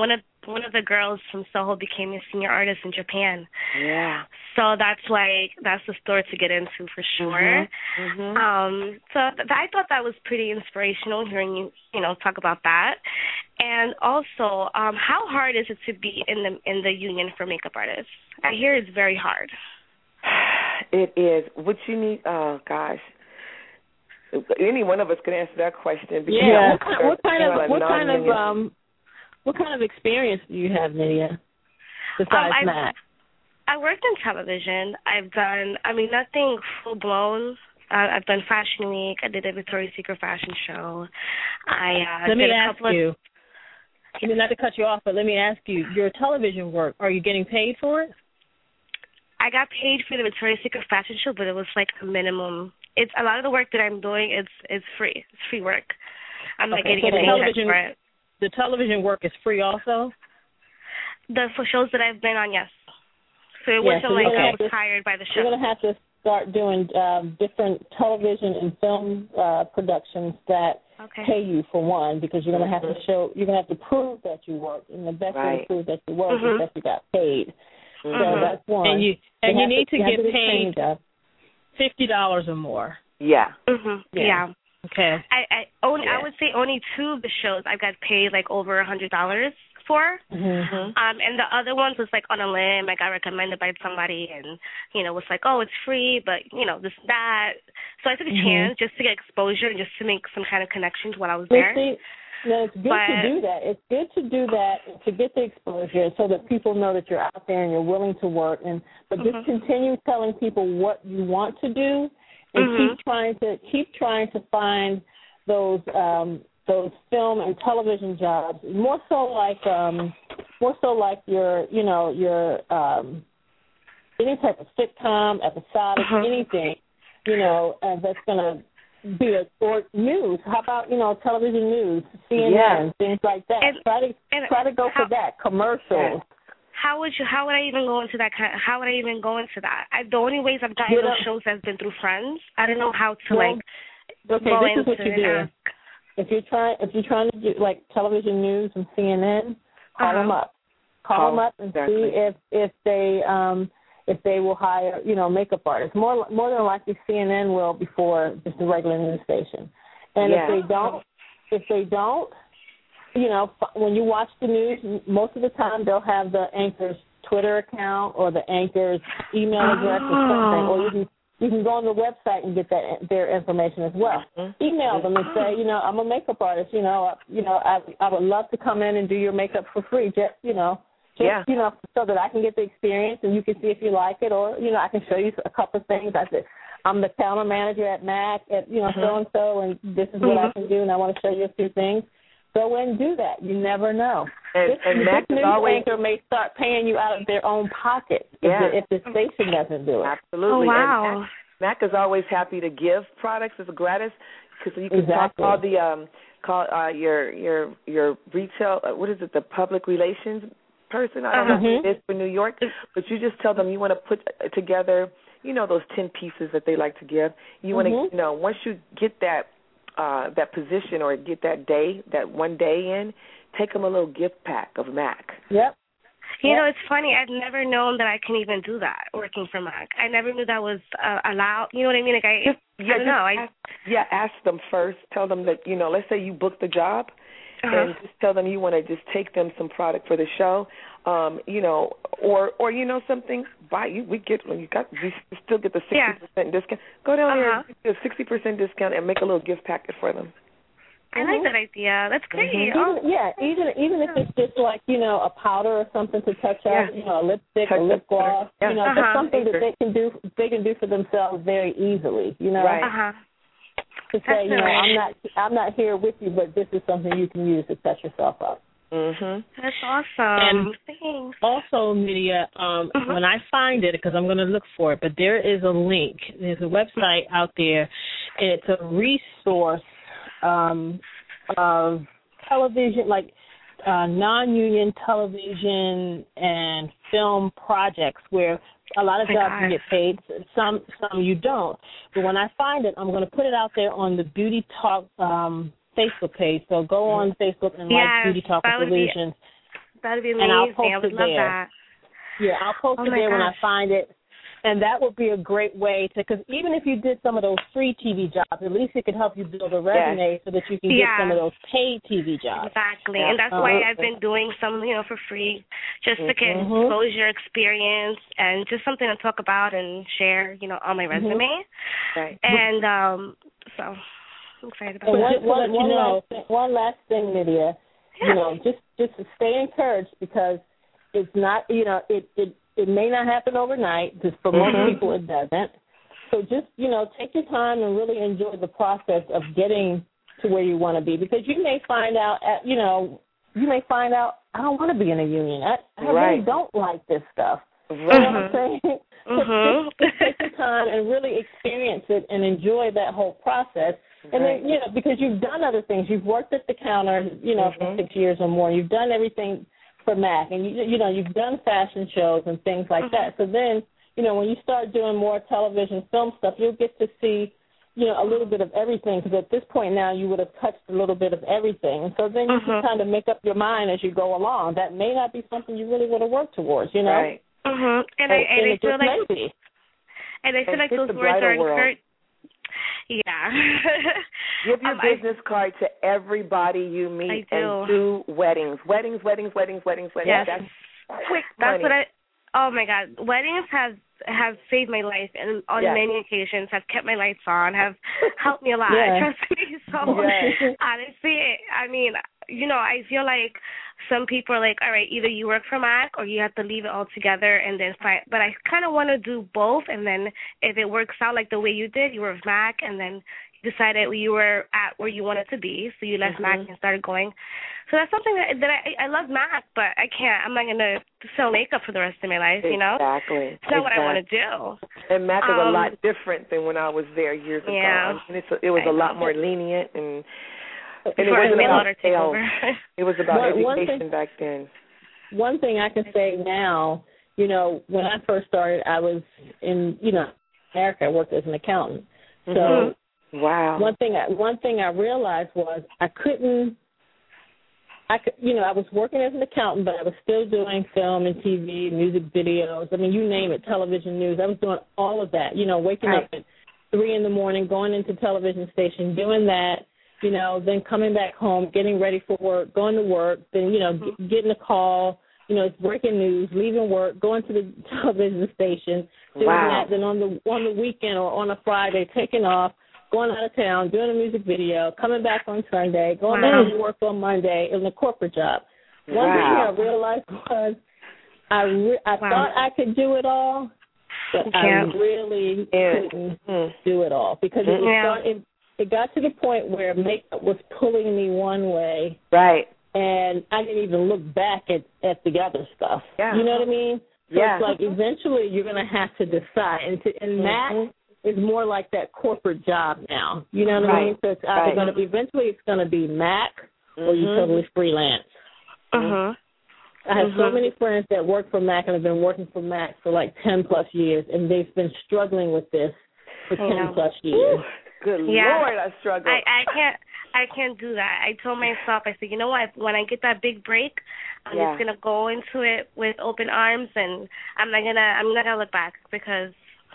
one of the girls from Soho became a senior artist in Japan. Yeah. So that's like that's the story to get into for sure. Mm-hmm. Mm-hmm. Um, so th- I thought that was pretty inspirational hearing you, you know, talk about that. And also, um, how hard is it to be in the in the union for makeup artists? I hear it's very hard. It is. What you need? Oh gosh. Any one of us can answer that question. Yeah. What kind of what kind of um what kind of experience do you have, Nydia? Besides um, that, I worked in television. I've done. I mean, nothing full blown. Uh, I've done Fashion Week. I did a Victoria's Secret fashion show. I uh, let me did a ask couple you. Of, I mean, not to cut you off, but let me ask you: your television work, are you getting paid for it? I got paid for the Victoria's Secret fashion show, but it was like a minimum. It's a lot of the work that I'm doing. It's it's free. It's free work. I'm not okay, getting so any television. for it. The television work is free, also. The for shows that I've been on, yes. So it yeah, wasn't so like I was to, hired by the show. You're gonna have to start doing um, different television and film uh, productions that okay. pay you for one, because you're gonna have to show. You're gonna have to prove that you work, and the best right. way to prove that you work mm-hmm. is that you got paid. Mm-hmm. So that's one. And you and you, you need to, to get get paid fifty dollars or more. Yeah. Mhm. Yeah. yeah. Okay. I I only yeah. I would say only two of the shows I got paid like over a hundred dollars for. Mm-hmm. Um, and the other ones was like on a limb. I got recommended by somebody, and you know was like, oh, it's free, but you know this that. So I took a mm-hmm. chance just to get exposure and just to make some kind of connections while I was but there. See, no, it's good but, to do that. It's good to do that to get the exposure so that people know that you're out there and you're willing to work. And but mm-hmm. just continue telling people what you want to do, and mm-hmm. keep trying to keep trying to find those um, those film and television jobs. More so like um, more so like your you know your um, any type of sitcom, episodic, mm-hmm. anything you know uh, that's gonna. Be a, or news. How about you know television news, C N N, yeah. things like that. And, try to try to go how, for that. Commercials. How would you? How would I even go into that? Kind of, how would I even go into that? I, the only ways I've gotten those shows has been through friends. I don't know how to well, like. Okay, go this is what you do. Ask. If you're trying, if you're trying to do like television news and C N N, call uh-huh. them up. Call oh, them up and exactly. see if if they um if they will hire you know makeup artists. More more than likely, C N N will before just a regular news station. And yeah. if they don't, if they don't, you know, when you watch the news, most of the time they'll have the anchor's Twitter account or the anchor's email address oh. or something, or you can you can go on the website and get that their information as well. Mm-hmm. Email them and say, you know, I'm a makeup artist. You know, you know, I I would love to come in and do your makeup for free. Just you know. Just, yeah. you know, so that I can get the experience and you can see if you like it, or, you know, I can show you a couple of things. I said, I'm the counter manager at MAC, at, you know, mm-hmm. so-and-so, and this is what mm-hmm. I can do, and I want to show you a few things. Go in and do that. You never know. And, this and this MAC news is always, anchor may start paying you out of their own pocket yeah. if, the, if the station doesn't do it. Absolutely. Oh, wow. And MAC, MAC is always happy to give products as gratis, because you can exactly. call the um, call uh, your your your retail. Uh, what is it? The public relations person. I don't uh-huh. know who it is for New York, but you just tell them you want to put together, you know, those ten pieces that they like to give. You want mm-hmm. to, you know, once you get that uh, that position or get that day, that one day in, take them a little gift pack of MAC. Yep. You yep. know, it's funny. I've never known that I can even do that working for MAC. I never knew that was uh, allowed. You know what I mean? Like I, just, yeah, I don't know. I, ask, yeah, ask them first. Tell them that, you know, let's say you book the job. Uh-huh. And just tell them you want to just take them some product for the show, um, you know, or or you know something. Buy you we get when you got you still get the sixty yeah. percent discount. Go down uh-huh. there, get a sixty percent discount, and make a little gift packet for them. I mm-hmm. like that idea. That's great. Mm-hmm. Oh. Even, yeah, even even if it's just like you know a powder or something to touch yeah. up, you know, a lipstick, touch a lip gloss, yeah. you know, uh-huh. that's something that they can do. They can do for themselves very easily. You know. Right. Uh-huh. To say, you know, I'm not, I'm not here with you, but this is something you can use to touch yourself up. Mhm. That's awesome. And Thanks. also, Nydia, um, mm-hmm. when I find it, because I'm going to look for it, but there is a link. There's a website out there, and it's a resource um, of television, like uh, non-union television and film projects where a lot of oh jobs God. you get paid, some some you don't. But when I find it, I'm going to put it out there on the Beauty Talk um, Facebook page. So go on Facebook and yes, like Beauty Talk with Illusions. That'd be And I'll amazing. post I would it love there. that. Yeah, I'll post Oh it my there when I gosh. find it. And that would be a great way to, because even if you did some of those free T V jobs, at least it could help you build a resume so that you can get Yeah. some of those paid T V jobs. Exactly. Yeah. And that's why I've been doing some, you know, for free, just to get Mm-hmm. exposure, experience, and just something to talk about and share, you know, on my resume. Mm-hmm. Right. And um, so I'm excited about And that. one, one, you one, know- last thing, one last thing, Lydia, Yeah. you know, just just to stay encouraged, because it's not, you know, it, it, it may not happen overnight. Just for Mm-hmm. most people, it doesn't. So just, you know, take your time and really enjoy the process of getting to where you want to be, because you may find out, at, you know, you may find out, I don't want to be in a union. I, I Right. really don't like this stuff. Right. You know what I'm saying? So Mhm. just, just take your time and really experience it and enjoy that whole process. And Right. then, you know, because you've done other things. You've worked at the counter, you know, for Mhm. six years or more. You've done everything for MAC, and, you you know, you've done fashion shows and things like Mhm. that. So then, you know, when you start doing more television, film stuff, you'll get to see, you know, a little bit of everything, because at this point now you would have touched a little bit of everything. And so then you Mhm. can kind of make up your mind as you go along. That may not be something you really want to work towards, you know? Right. Mhm. And I And, and and I it feel just like may be. and I feel And like hit those the words are bridal world. encouraged. Yeah. Give your um, I- business card to everybody you meet I do. and do weddings. Weddings, weddings, weddings, weddings, weddings. Yes. That's quick That's money. what I. Oh my God, weddings have have saved my life, and on Yes. many occasions have kept my lights on, have helped me a lot. Yeah. Trust me. So Yes. honestly, I mean, you know, I feel like some people are like, all right, either you work for MAC or you have to leave it all together and then find. But I kind of want to do both, and then if it works out like the way you did, you were with MAC, and then you decided you were at where you wanted to be, so you left Mhm. MAC and started going. So that's something that, that I I love MAC, but I can't. I'm not gonna sell makeup for the rest of my life. You know, Exactly. it's not what I want to do. And MAC is a Um, lot different than when I was there years ago. Yeah. I mean, it's a, it was I a lot know. more lenient, and, and it Before wasn't mail about order take sales. over. It was about One- one education thing- back then. One thing I can say now, you know, when I first started, I was in, you know, America. I worked as an accountant. So Mhm. Wow. one thing, I, one thing I realized was I couldn't. I could, you know, I was working as an accountant, but I was still doing film and T V, music videos. I mean, you name it, television news. I was doing all of that. You know, waking Right. up at three in the morning, going into television station, doing that. You know, then coming back home, getting ready for work, going to work, then, you know, Mhm. g- getting a call, you know, it's breaking news, leaving work, going to the television station, doing Wow. that, then on the on the weekend or on a Friday, taking off, going out of town, doing a music video, coming back on Sunday, going Wow. back to work on Monday in the corporate job. One Wow. thing I realized was I re- I Wow. thought I could do it all, but You I can't. really Yeah. couldn't Mm. do it all, because it was Yeah. start, it, it got to the point where makeup was pulling me one way, Right. and I didn't even look back at, at the other stuff. Yeah. You know what I mean? So Yeah. it's like eventually you're going to have to decide. And, to, and MAC Mhm. is more like that corporate job now. You know what I Right. mean? So it's either Right. going to be, eventually it's going to be MAC or you Mhm. totally freelance. Mhm. I have so Mhm. many friends that work for MAC and have been working for MAC for like ten plus years, and they've been struggling with this for I ten know. plus years. Ooh, good Yeah. Lord, I struggle. I, I can't I can't do that. I told myself, I said, you know what, when I get that big break, I'm Yeah. just gonna go into it with open arms, and I'm not gonna I'm not gonna look back, because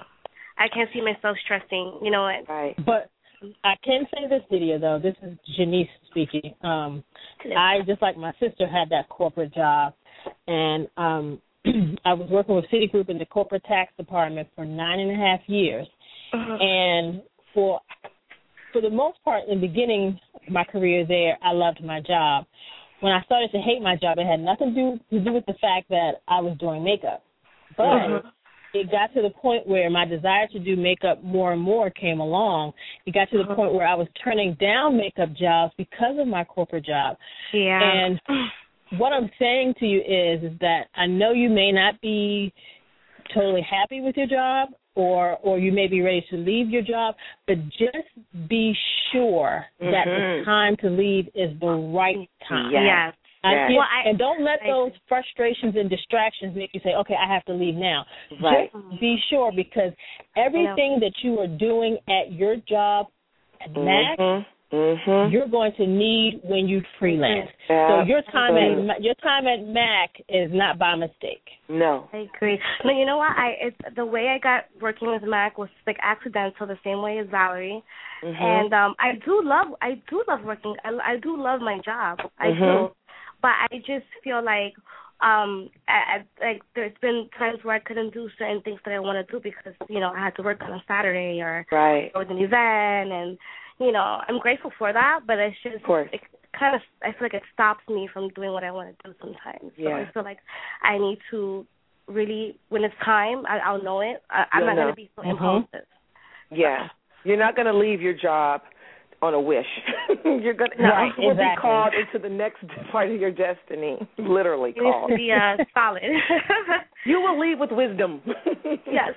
I can't see myself stressing, you know what. Right. But I can say this video though. This is Janice speaking. Um, I, just like my sister, had that corporate job, and um, I was working with Citigroup in the corporate tax department for nine and a half years. Mhm. And for for the most part, in the beginning of my career there, I loved my job. When I started to hate my job, it had nothing to do, to do with the fact that I was doing makeup. But Mhm. it got to the point where my desire to do makeup more and more came along. It got to the Mhm. point where I was turning down makeup jobs because of my corporate job. Yeah. And what I'm saying to you is, is that I know you may not be totally happy with your job, or or you may be ready to leave your job, but just be sure that the Mhm. time to leave is the right time. Yes. Yes. I Yes. feel- Well, I- and don't let I- those frustrations and distractions make you say, okay, I have to leave now. Right. Just be sure, because everything that you are doing at your job at MAC Mhm. Mm-hmm. you're going to need when you freelance. Absolutely. So your time at your time at Mac is not by mistake. No. I agree. No, you know what? I it's the way I got working with Mac was like accidental, the same way as Valerie. Mm-hmm. And um, I do love I do love working. I, I do love my job. I Mm-hmm. do, but I just feel like um, I, I, like there's been times where I couldn't do certain things that I want to do because you know I had to work on a Saturday or right. with an event, and you know I'm grateful for that. But it's just of course. it kind of I feel like it stops me from doing what I want to do sometimes. So Yeah. I feel like I need to really when it's time I, I'll know it. I, I'm You'll not know. going to be so Mm-hmm. impulsive. Yeah. You're not going to leave your job on a wish. You're going to right, you will exactly. be called into the next part of your destiny, literally It needs called. to be uh, solid. You will leave with wisdom. Yes.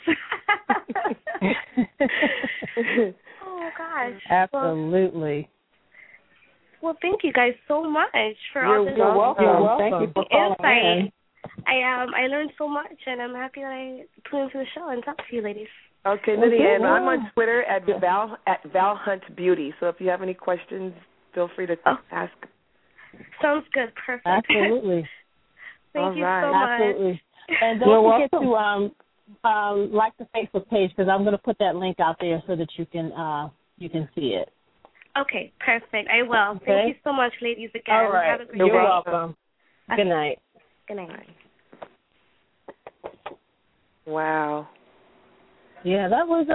Oh, gosh. Absolutely. Well, well, thank you guys so much for You're all this You're welcome. You're welcome. Thank you for calling in. insight. I um I learned so much, and I'm happy that I tuned into the show and talked to you, ladies. Okay, Nidhi, Okay, and well. I'm on Twitter at Val at Val Hunt Beauty. So if you have any questions, feel free to Oh. ask. Sounds good. Perfect. Absolutely. Thank All you right. so much. Absolutely. And don't You're forget welcome. to um, um, like the Facebook page because I'm going to put that link out there so that you can uh, you can see it. Okay, perfect. I will. Okay. Thank you so much, ladies, again. All right. Have a great You're night. welcome. Good night. Good night. Wow. Yeah, that was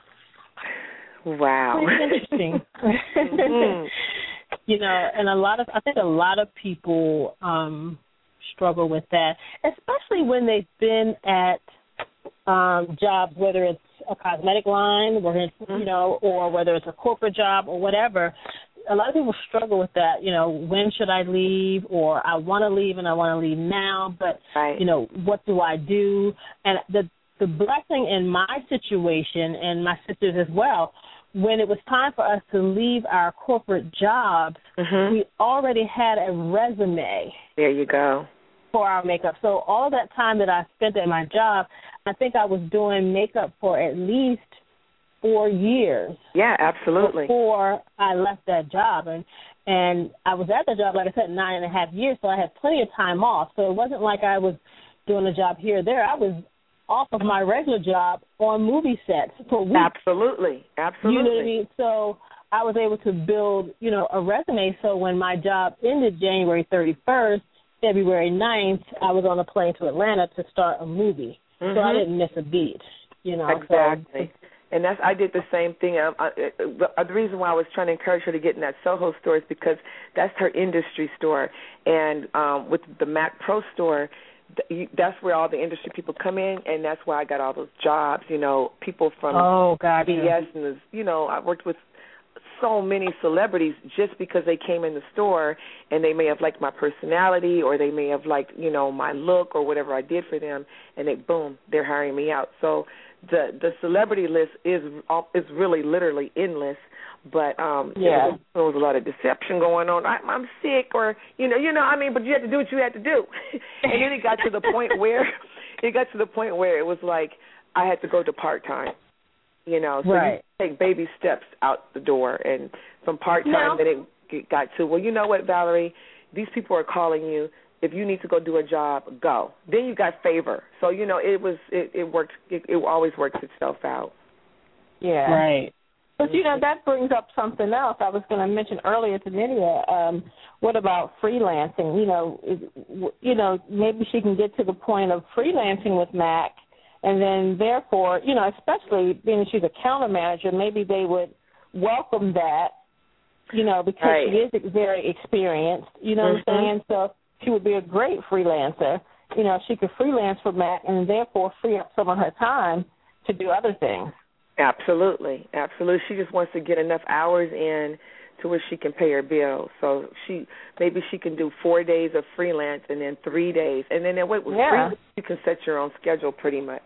uh Wow. pretty interesting. Mhm. You know, and a lot of I think a lot of people um struggle with that, especially when they've been at um jobs, whether it's a cosmetic line, whether it's Mm-hmm. you know, or whether it's a corporate job or whatever. A lot of people struggle with that, you know, when should I leave, or I want to leave and I want to leave now, but, Right. you know, what do I do? And the the blessing in my situation and my sisters as well, when it was time for us to leave our corporate jobs, Mhm. we already had a resume There you go. for our makeup. So all that time that I spent at my job, I think I was doing makeup for at least four years. Yeah, absolutely. Before I left that job. And and I was at that job, like I said, nine and a half years, so I had plenty of time off. So it wasn't like I was doing a job here or there. I was off of my regular job on movie sets for weeks. Absolutely. Absolutely. You know what I mean? So I was able to build, you know, a resume. So when my job ended January thirty-first, February ninth, I was on a plane to Atlanta to start a movie. Mhm. So I didn't miss a beat, you know. Exactly. So, And that's I did the same thing. Uh, uh, uh, the reason why I was trying to encourage her to get in that Soho store is because that's her industry store, and um, with the Mac Pro store, th- that's where all the industry people come in, and that's where I got all those jobs. You know, people from oh, God, B S and the, you know, I worked with so many celebrities just because they came in the store and they may have liked my personality or they may have liked, you know, my look or whatever I did for them, and they boom, they're hiring me out. So the the celebrity list is is really literally endless, but um yeah. there, there was a lot of deception going on. I, I'm sick, or you know, you know, I mean, but you had to do what you had to do, and then it got to the point where it got to the point where it was like I had to go to part time. You know, so right. you take baby steps out the door, and from part time, No. then it got to, well, you know what, Valerie, these people are calling you. If you need to go do a job, go. Then you got favor. So you know, it was it, it worked. It, it always works itself out. Yeah. Right. But, you know, that brings up something else I was going to mention earlier to Nydia. Um, what about freelancing? You know, is, you know, maybe she can get to the point of freelancing with Mac, and then therefore, you know, especially being she's a counter manager, maybe they would welcome that, you know, because Right. she is very experienced, you know Mm-hmm. what I'm saying? So she would be a great freelancer. You know, she could freelance for Mac and therefore free up some of her time to do other things. Absolutely, absolutely. She just wants to get enough hours in to where she can pay her bills. So she maybe she can do four days of freelance and then three days, and then with Yeah. freelance you can set your own schedule pretty much.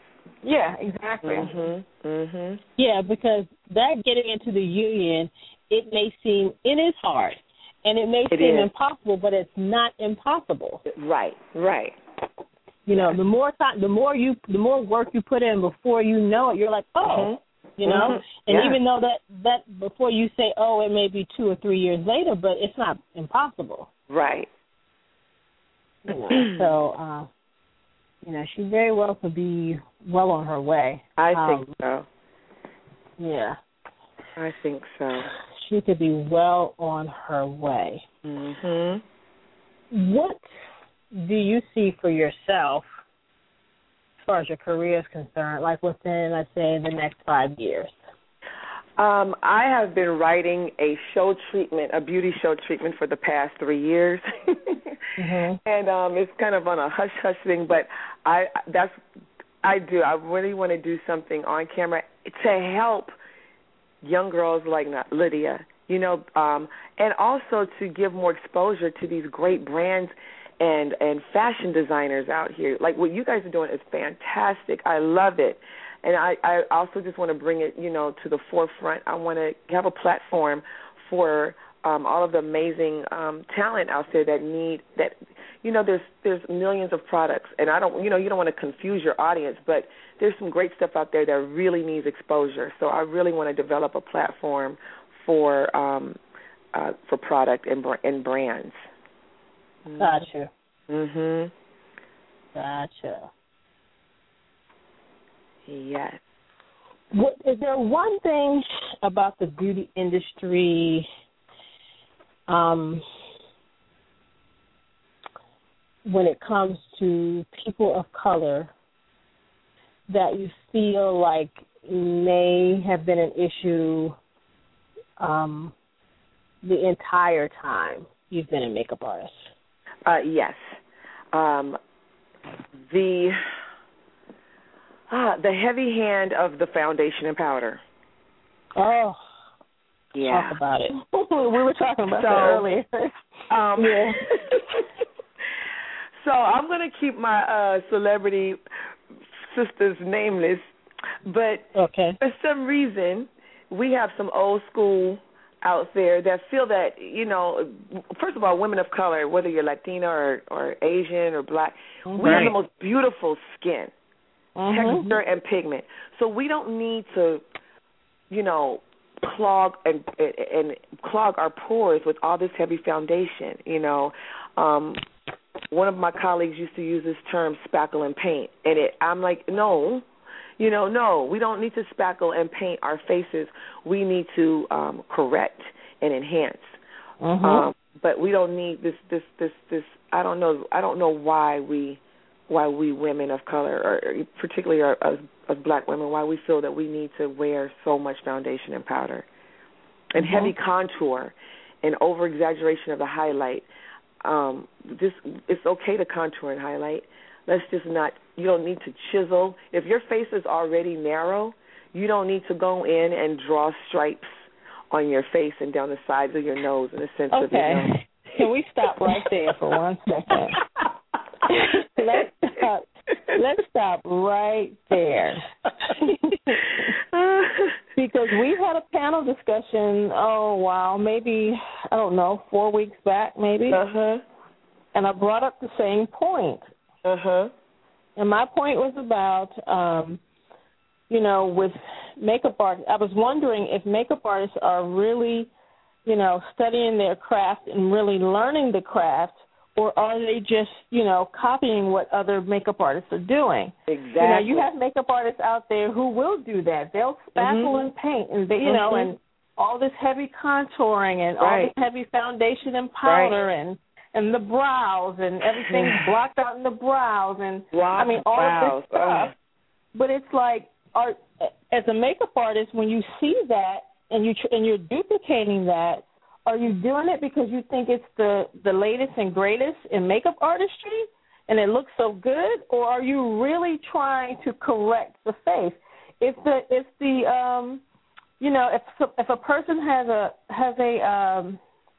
Yeah, exactly. Mhm. Mhm. Yeah, because that getting into the union, it may seem, it is hard, and it may It seem is. impossible, but it's not impossible. Right. Right. You know, the more time, the more you, the more work you put in before you know it, you're like, oh, Mhm. you know? Mm-hmm. And yeah. even though that, that before you say, oh, it may be two or three years later, but it's not impossible. Right. You know, so, uh, you know, she very well could be well on her way. I um, think so. Yeah. I think so. She could be well on her way. Mhm. What do you see for yourself as far as your career is concerned, like within, let's say, the next five years? Um, I have been writing a show treatment, a beauty show treatment for the past three years. mm-hmm. And um, it's kind of on a hush-hush thing, but I that's I do. I really want to do something on camera to help young girls like Lydia, you know, um, and also to give more exposure to these great brands and, and fashion designers out here. Like what you guys are doing is fantastic. I love it. And I, I also just want to bring it, you know, to the forefront. I want to have a platform for um, all of the amazing um, talent out there that need that. You know, there's there's millions of products, and I don't, you know, you don't want to confuse your audience, but there's some great stuff out there that really needs exposure. So I really want to develop a platform for um, uh, for product and and brands. Gotcha. Mhm. Gotcha. Yes. What, is there one thing about the beauty industry um, when it comes to people of color that you feel like may have been an issue um, the entire time you've been a makeup artist? Uh, yes. Um, the ah, the heavy hand of the foundation and powder. Oh, yeah. Talk about it. We were talking about so, that earlier. Um, yeah. So I'm going to keep my uh, celebrity sisters nameless, but okay. for some reason we have some old school out there that feel that, you know, first of all, women of color, whether you're Latina or, or Asian or black, mm-hmm. we have the most beautiful skin, mm-hmm. texture, and pigment. So we don't need to, you know, clog and, and, and clog our pores with all this heavy foundation, you know. Um, one of my colleagues used to use this term, spackle and paint, and it, I'm like, no, you know, no, we don't need to spackle and paint our faces. We need to um, correct and enhance. Mm-hmm. Um, but we don't need this, this, this, this. I don't know. I don't know why we, why we women of color, or particularly our, us, us black women, why we feel that we need to wear so much foundation and powder, and mm-hmm. heavy contour, and over exaggeration of the highlight. Um, this it's okay to contour and highlight. Let's just not. You don't need to chisel. If your face is already narrow, you don't need to go in and draw stripes on your face and down the sides of your nose in the sense okay. of your nose. Can we stop right there for one second? let's stop. Let's stop right there. Because we had a panel discussion, oh, wow, maybe, I don't know, four weeks back maybe. Uh-huh. And I brought up the same point. Uh-huh. And my point was about, um, you know, with makeup artists, I was wondering if makeup artists are really, you know, studying their craft and really learning the craft, or are they just, you know, copying what other makeup artists are doing? Exactly. You know, you have makeup artists out there who will do that. They'll spackle mm-hmm. and paint, and they, you mm-hmm. know, and all this heavy contouring and right. all this heavy foundation and powder right. and and the brows and everything's blocked out in the brows and Block I mean all brows. of this stuff. Uh. But it's like, are, as a makeup artist, when you see that and you tr- and you're duplicating that, are you doing it because you think it's the, the latest and greatest in makeup artistry and it looks so good, or are you really trying to correct the face? If the if the um, you know if if a person has a has a um,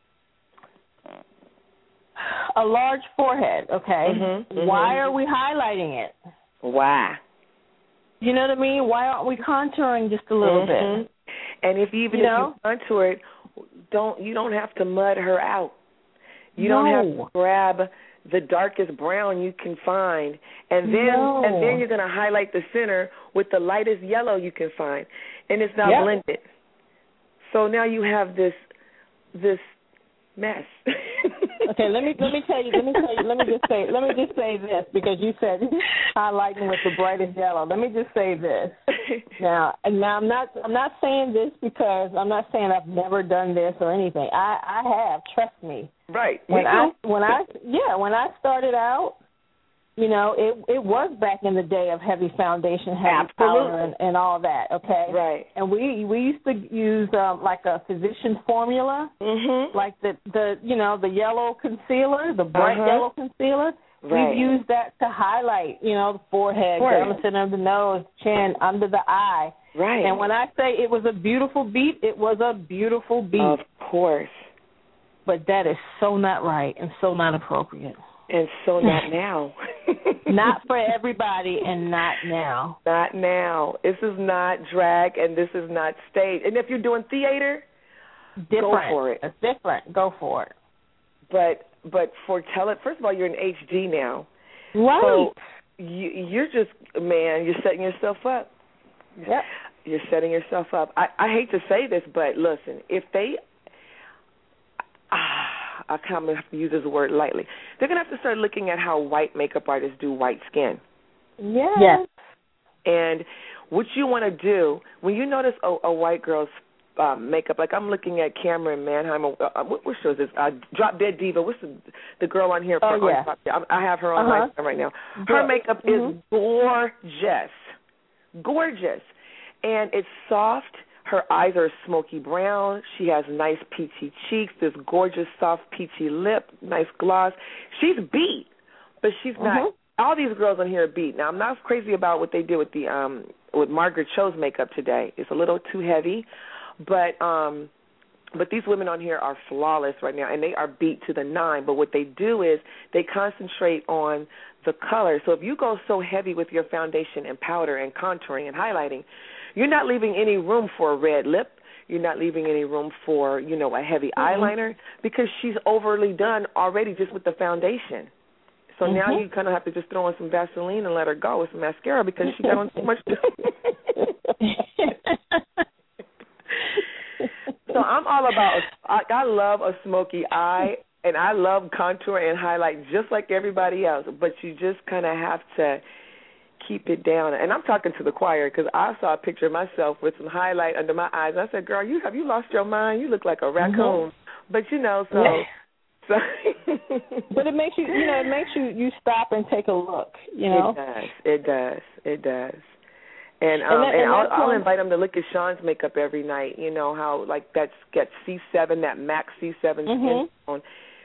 a large forehead, okay, mm-hmm, mm-hmm. why are we highlighting it? Why? You know what I mean? Why aren't we contouring just a little mm-hmm. bit? And if even you if know? you contour it, don't you don't have to mud her out. You no. don't have to grab the darkest brown you can find, and then no. and then you're going to highlight the center with the lightest yellow you can find. and it's not yep. blended. So now you have this this mess. Okay, let me let me tell you. Let me tell you. Let me just say. Let me just say this because you said highlighting with the brightest yellow. Let me just say this. Now, now I'm not. I'm not saying this because I'm not saying I've never done this or anything. I, I have. Trust me. Right. When I when I yeah when I started out, you know, it it was back in the day of heavy foundation, heavy powder, and, and all that. Okay. Right. And we we used to use um, like a physician formula, mm-hmm. like the the you know the yellow concealer, the bright uh-huh. yellow concealer. Right. We've used that to highlight, you know, the forehead, Forehead. down the center of the nose, chin, under the eye. Right. And when I say it was a beautiful beat, it was a beautiful beat. Of course. But that is so not right and so not appropriate. And so not now. Not for everybody and not now. Not now. This is not drag and this is not stage. And if you're doing theater, different. go for it. It's different. Go for it. But but for tele, first of all, you're in H D now. Right. So you, you're just, man, you're setting yourself up. Yep. You're setting yourself up. I, I hate to say this, but listen, if they, ah, I kind of have to use this word lightly, they're going to have to start looking at how white makeup artists do white skin. Yes. Yes. And what you want to do, when you notice a, a white girl's um, makeup, like I'm looking at Cameron Manheim, uh, what, what show is this? Uh, Drop Dead Diva. What's the, the girl on here? Oh, for, yeah. on, I have her on uh-huh. my phone right now. Her Good. makeup mm-hmm. is gorgeous. Gorgeous. And it's soft. Her eyes are smoky brown. She has nice peachy cheeks, this gorgeous soft peachy lip, nice gloss. She's beat, but she's not. Mm-hmm. All these girls on here are beat. Now, I'm not crazy about what they did with the um with Margaret Cho's makeup today. It's a little too heavy, but um but these women on here are flawless right now, and they are beat to the nine. But what they do is they concentrate on the color. So if you go so heavy with your foundation and powder and contouring and highlighting, you're not leaving any room for a red lip. You're not leaving any room for, you know, a heavy mm-hmm. eyeliner because she's overly done already just with the foundation. So mm-hmm. now you kind of have to just throw in some Vaseline and let her go with some mascara because she got on so much. So I'm all about, I, I love a smoky eye, and I love contour and highlight just like everybody else, but you just kind of have to keep it down. And I'm talking to the choir because I saw a picture of myself with some highlight under my eyes. I said, girl, you have you lost your mind? You look like a raccoon. Mm-hmm. But, you know, so. so but it makes you, you know, it makes you, you stop and take a look, you know. It does. It does. It does. And um, and, that, and, and I'll, I'll one, invite them to look at Sean's makeup every night. You know how like that's got C seven, that MAC C seven mm-hmm. skin tone,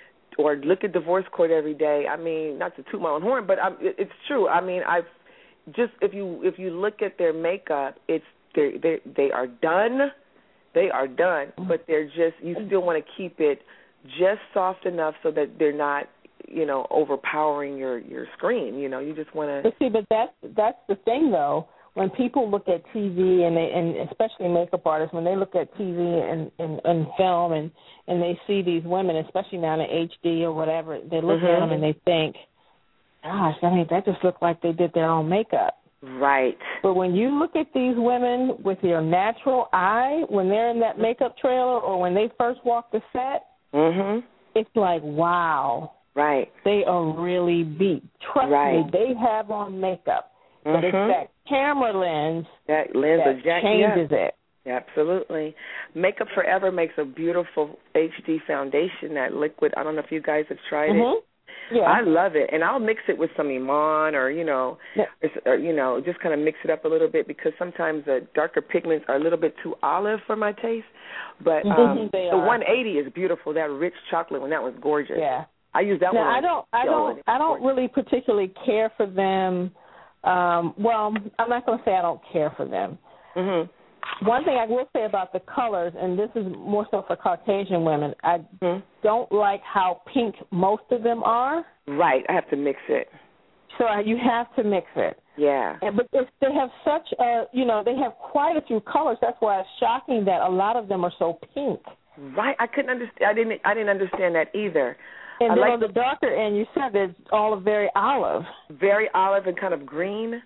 or look at Divorce Court every day. I mean, not to toot my own horn, but I'm, it, it's true. I mean, I've just if you if you look at their makeup, it's they they they are done, they are done, but they're just you still want to keep it just soft enough so that they're not, you know, overpowering your your screen. You know, you just want to. But see, but that's that's the thing though. When people look at T V and they, and especially makeup artists, when they look at T V and, and, and film and, and they see these women, especially now in H D or whatever, they look mm-hmm. at them and they think, gosh, I mean, that just looked like they did their own makeup. Right. But when you look at these women with your natural eye, when they're in that makeup trailer or when they first walk the set, mm-hmm. it's like, wow. Right. They are really beat. Trust right. me, they have on makeup. But mm-hmm. it's that camera lens that, lens that Jack, changes yeah. it. Absolutely. Makeup Forever makes a beautiful H D foundation, that liquid. I don't know if you guys have tried mm-hmm. it. Yeah. I love it, and I'll mix it with some Iman or, you know, yeah. or, you know, just kind of mix it up a little bit because sometimes the darker pigments are a little bit too olive for my taste. But um, the are. one eighty is beautiful. That rich chocolate one, that was gorgeous. Yeah. I use that now, one. I don't. I don't. I don't really particularly care for them. Um, well, I'm not going to say I don't care for them. Mm-hmm. One thing I will say about the colors, and this is more so for Caucasian women, I mm-hmm. don't like how pink most of them are. Right. I have to mix it. So you have to mix it. Yeah. And, but if they have such a, you know, they have quite a few colors. That's why it's shocking that a lot of them are so pink. Right. I couldn't understand. I didn't. I didn't understand that either. And I then like on the darker end, you said it's all very olive. Very olive and kind of green.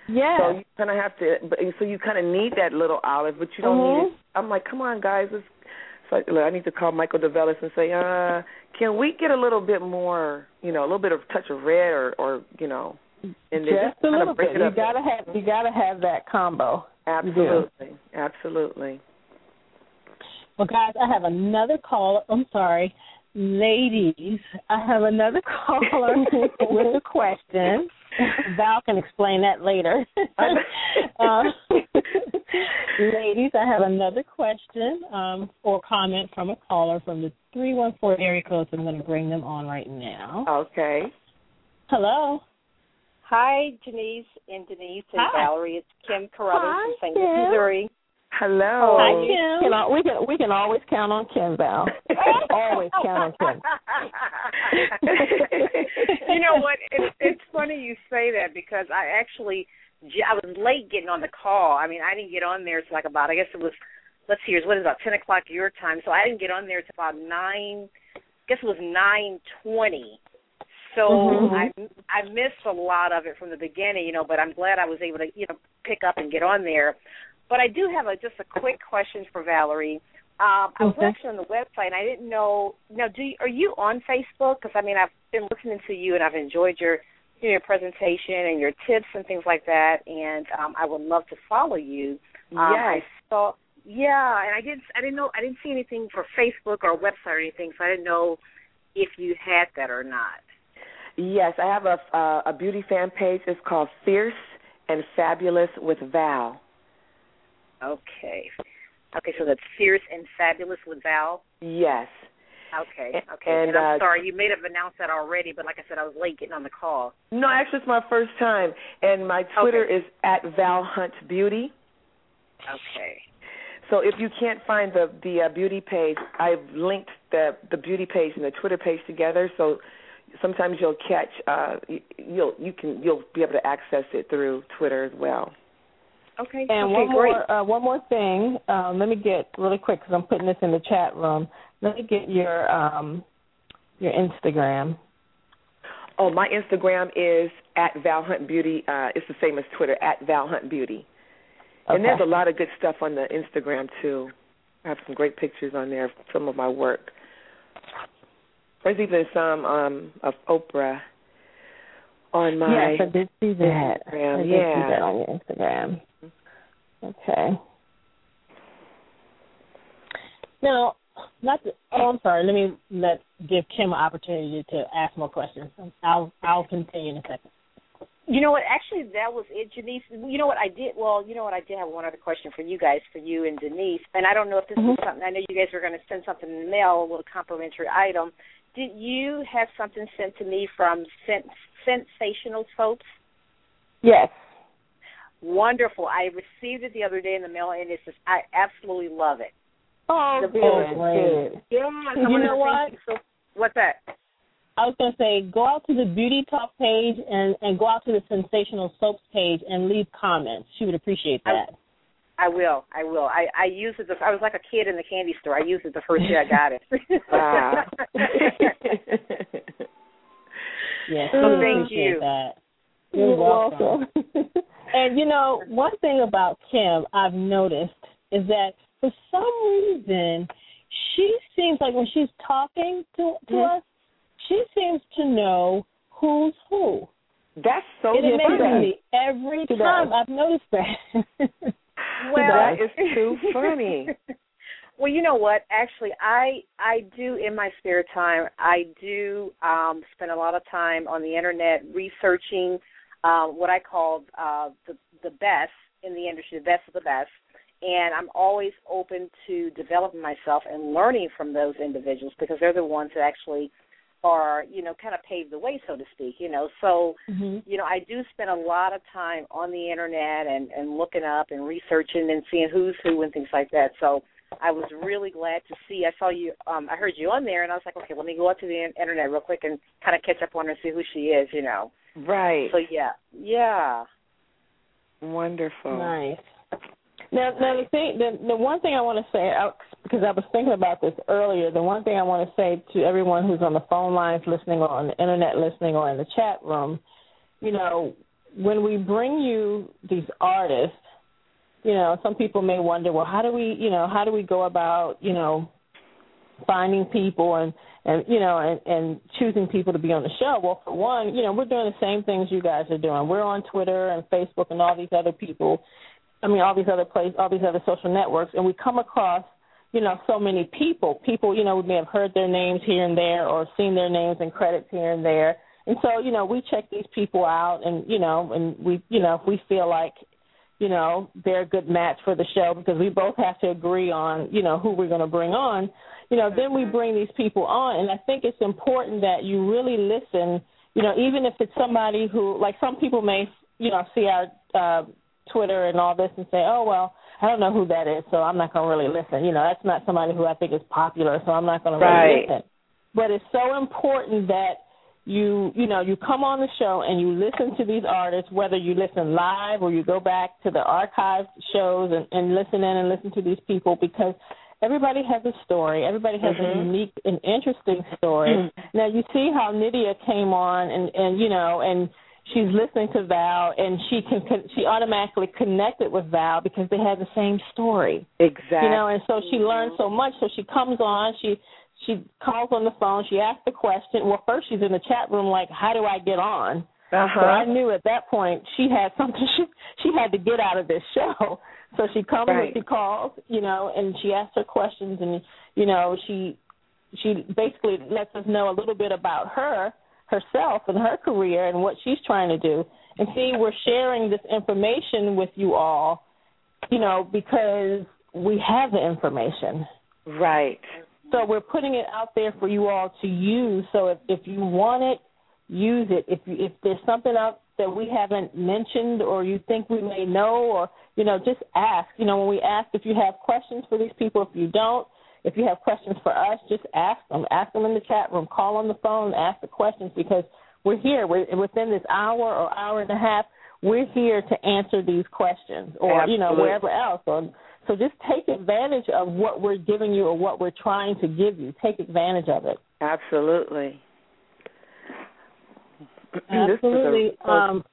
Yeah. So you kind of have to, but so you kind of need that little olive, but you don't mm-hmm. need it. I'm like, come on, guys. Let's, so I need to call Michael DeVellis and say, uh, can we get a little bit more, you know, a little bit of touch of red, or, or you know, and just, just a little bit. You up. gotta have, you gotta have that combo. Absolutely, absolutely. Well, guys, I have another caller. I'm sorry, ladies. I have another caller with a question. Val can explain that later. uh, ladies, I have another question um, or comment from a caller from the three one four area code, so I'm going to bring them on right now. Okay. Hello. Hi, Janice and Denise and Hi. Valerie. It's Kim Carruthers Hi, from Saint Louis, Missouri. Hello. Hi, Kim. Can, we can we can always count on Kim, Val. Always count on Kim. You know what? It's, it's funny you say that, because I actually I was late getting on the call. I mean, I didn't get on there until like about, I guess it was, let's see, what is it, about ten o'clock your time. So I didn't get on there until about nine. I guess it was nine twenty. So mm-hmm. I I missed a lot of it from the beginning, you know. But I'm glad I was able to, you know, pick up and get on there. But I do have a, just a quick question for Valerie. Um, I was okay. actually on the website, and I didn't know. Now, do you, are you on Facebook? Because I mean, I've been listening to you, and I've enjoyed your you know, your presentation and your tips and things like that. And um, I would love to follow you. Um, yes. I saw, yeah, and I didn't. I didn't know. I didn't see anything for Facebook or a website or anything, so I didn't know if you had that or not. Yes, I have a uh, a beauty fan page. It's called Fierce and Fabulous with Val. Okay. Okay, so that's Fierce and Fabulous with Val? Yes. Okay, okay. And, and I'm uh, sorry, you may have announced that already, but like I said, I was late getting on the call. No, actually, it's my first time. And my Twitter okay. is at Val Hunt Beauty. Okay. So if you can't find the the uh, beauty page, I've linked the the beauty page and the Twitter page together. So sometimes you'll catch uh, you'll you can you'll be able to access it through Twitter as well. Okay. And okay, one great. more uh, one more thing. Um, let me get really quick because I'm putting this in the chat room. Let me get your um, your Instagram. Oh, my Instagram is at Val Hunt Beauty. Uh, it's the same as Twitter, at Val Hunt Beauty. Okay. And there's a lot of good stuff on the Instagram, too. I have some great pictures on there of some of my work. There's even some um, of Oprah on my Yes, I did see that. Instagram. I did yeah. see that on your Instagram. Okay. Now, not to, oh, I'm sorry. Let me let give Kim an opportunity to ask more questions. I'll I'll continue in a second. You know what? Actually, that was it, Janice. You know what I did? Well, you know what? I did have one other question for you guys, for you and Denise. And I don't know if this mm-hmm. is something. I know you guys were going to send something in the mail, a little complimentary item. Did you have something sent to me from Sens- Sensational Soaps? Yes. Wonderful. I received it the other day in the mail, and it's just, I absolutely love it. Oh, the good, good. Yeah, you know what? So, what's that? I was going to say, go out to the Beauty Talk page and, and go out to the Sensational Soaps page and leave comments. She would appreciate that. I, I will. I will. I, I used it. The, I was like a kid in the candy store. I used it the first day I got it. Wow. Yes, well, we thank appreciate you. that. You're, You're welcome. welcome. And, you know, one thing about Kim I've noticed is that for some reason she seems like when she's talking to, to mm-hmm. us, she seems to know who's who. That's so it funny. It amazes me every she time does. I've noticed that. Well, that is too funny. Well, you know what? Actually, I I do in my spare time. I do um, spend a lot of time on the internet researching uh, what I call uh, the the best in the industry, the best of the best. And I'm always open to developing myself and learning from those individuals because they're the ones that actually are, you know, kind of pave the way, so to speak, you know. So, mm-hmm. you know, I do spend a lot of time on the internet and, and looking up and researching and seeing who's who and things like that. So I was really glad to see. I saw you, um, I heard you on there, and I was like, okay, let me go out to the internet real quick and kind of catch up on her and see who she is, you know. Right. So, yeah. Yeah. Wonderful. Nice. Now, now the thing, the, the one thing I want to say, I, because I was thinking about this earlier, the one thing I want to say to everyone who's on the phone lines listening or on the internet listening or in the chat room, you know, when we bring you these artists, you know, some people may wonder, well, how do we, you know, how do we go about, you know, finding people and, and you know, and, and choosing people to be on the show? Well, for one, you know, we're doing the same things you guys are doing. We're on Twitter and Facebook and all these other people, I mean, all these other places, all these other social networks, and we come across, you know, so many people. People, you know, we may have heard their names here and there or seen their names and credits here and there. And so, you know, we check these people out and, you know, and we, you know, if we feel like, you know, they're a good match for the show because we both have to agree on, you know, who we're going to bring on, you know, then we bring these people on. And I think it's important that you really listen, you know, even if it's somebody who, like some people may, you know, see our uh, Twitter and all this and say, oh, well, I don't know who that is, so I'm not going to really listen. You know, that's not somebody who I think is popular, so I'm not going to right. really listen. But it's so important that you, you know, you come on the show and you listen to these artists, whether you listen live or you go back to the archived shows and, and listen in and listen to these people, because everybody has a story. Everybody has mm-hmm. a unique and interesting story. Mm-hmm. Now, you see how Nydia came on and, and, you know, and she's listening to Val, and she can she automatically connected with Val because they have the same story. Exactly. You know, and so she learned so much. So she comes on, she she calls on the phone, she asks the question. Well, first she's in the chat room like, how do I get on? Uh-huh. So I knew at that point she had something she she had to get out of this show. So she comes right. and she calls, you know, and she asks her questions, and you know she she basically lets us know a little bit about her. herself and her career and what she's trying to do. And see, we're sharing this information with you all, you know, because we have the information. Right. So we're putting it out there for you all to use. So if, if you want it, use it. If you, if there's something else that we haven't mentioned or you think we may know, or, you know, just ask. You know, when we ask if you have questions for these people, if you don't, if you have questions for us, just ask them. Ask them in the chat room. Call on the phone. Ask the questions, because we're here. We're, within this hour or hour and a half, we're here to answer these questions, or, Absolutely. you know, wherever else. Or, so just take advantage of what we're giving you or what we're trying to give you. Take advantage of it. Absolutely. Absolutely. A, um,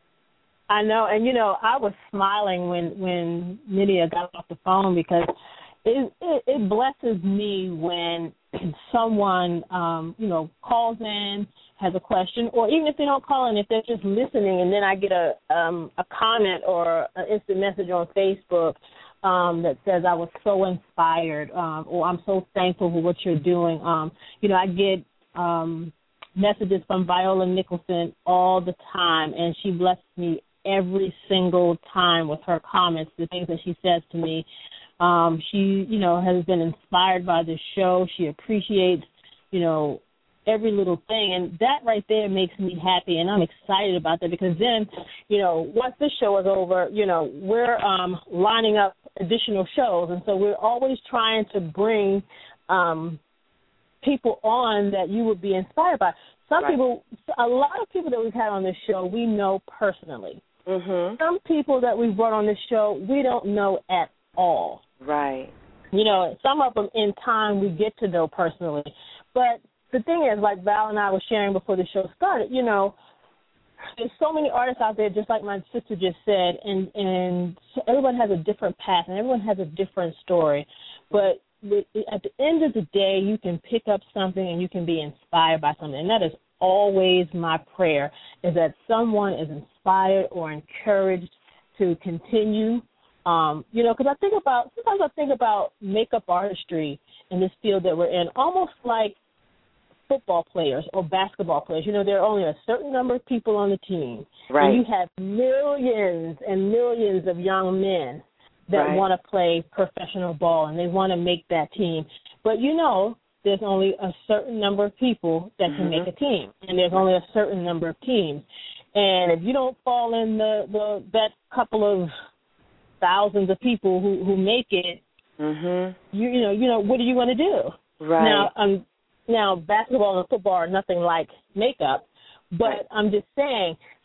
I know. And, you know, I was smiling when, when Nydia got off the phone, because It, it, it blesses me when someone, um, you know, calls in, has a question, or even if they don't call in, if they're just listening, and then I get a um, a comment or an instant message on Facebook um, that says I was so inspired, um, or I'm so thankful for what you're doing. Um, you know, I get um, messages from Viola Nicholson all the time, and she blesses me every single time with her comments, the things that she says to me. Um, she, you know, has been inspired by this show. She appreciates, you know, every little thing. And that right there makes me happy, and I'm excited about that, because then, you know, once this show is over, you know, we're um, lining up additional shows. And so we're always trying to bring um, people on that you would be inspired by. Some right. people, a lot of people that we've had on this show, we know personally. Mm-hmm. Some people that we've brought on this show, we don't know at all. Right. You know, some of them in time we get to know personally. But the thing is, like Val and I were sharing before the show started, you know, there's so many artists out there, just like my sister just said, and, and everyone has a different path and everyone has a different story. But at the end of the day, you can pick up something and you can be inspired by something. And that is always my prayer, is that someone is inspired or encouraged to continue. Um, you know, because I think about, sometimes I think about makeup artistry in this field that we're in, almost like football players or basketball players. You know, there are only a certain number of people on the team. Right. And you have millions and millions of young men that right. want to play professional ball, and they want to make that team. But, you know, there's only a certain number of people that can mm-hmm. make a team, and there's only a certain number of teams. And if you don't fall in the, the that couple of thousands of people who, who make it, mm-hmm. you, you know, you know, what are you going to do? Right. Now, um, now basketball and football are nothing like makeup, but right. I'm just saying,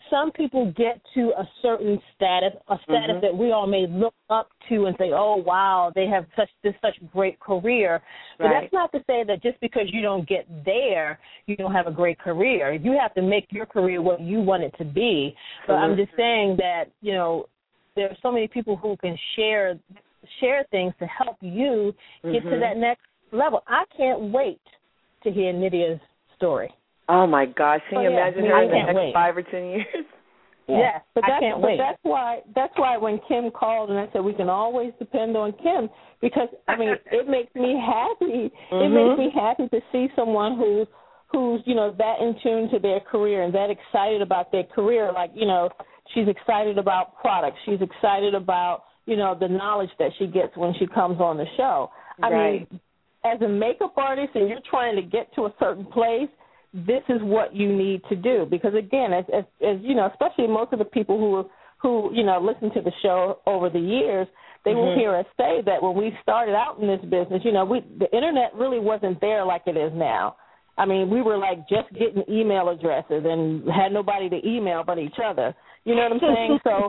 some people get to a certain status, a status mm-hmm. that we all may look up to and say, oh, wow, they have such this such great career. But right. that's not to say that just because you don't get there, you don't have a great career. You have to make your career what you want it to be. But mm-hmm. I'm just saying that, you know, there are so many people who can share share things to help you get mm-hmm. to that next level. I can't wait to hear Nydia's story. Oh my gosh! Can oh, you yeah. imagine I her in the next wait. five or ten years? Yeah, yeah. But I that's, can't but wait. that's why that's why when Kim called and I said we can always depend on Kim, because I mean it makes me happy. Mm-hmm. It makes me happy to see someone who's who's you know that in tune to their career and that excited about their career. Like you know she's excited about products. She's excited about you know the knowledge that she gets when she comes on the show. I right. mean, as a makeup artist and you're trying to get to a certain place, this is what you need to do, because again, as, as, as you know, especially most of the people who who you know listen to the show over the years, they mm-hmm. will hear us say that when we started out in this business, you know, we the internet really wasn't there like it is now. I mean, we were like just getting email addresses and had nobody to email but each other. You know what I'm saying? So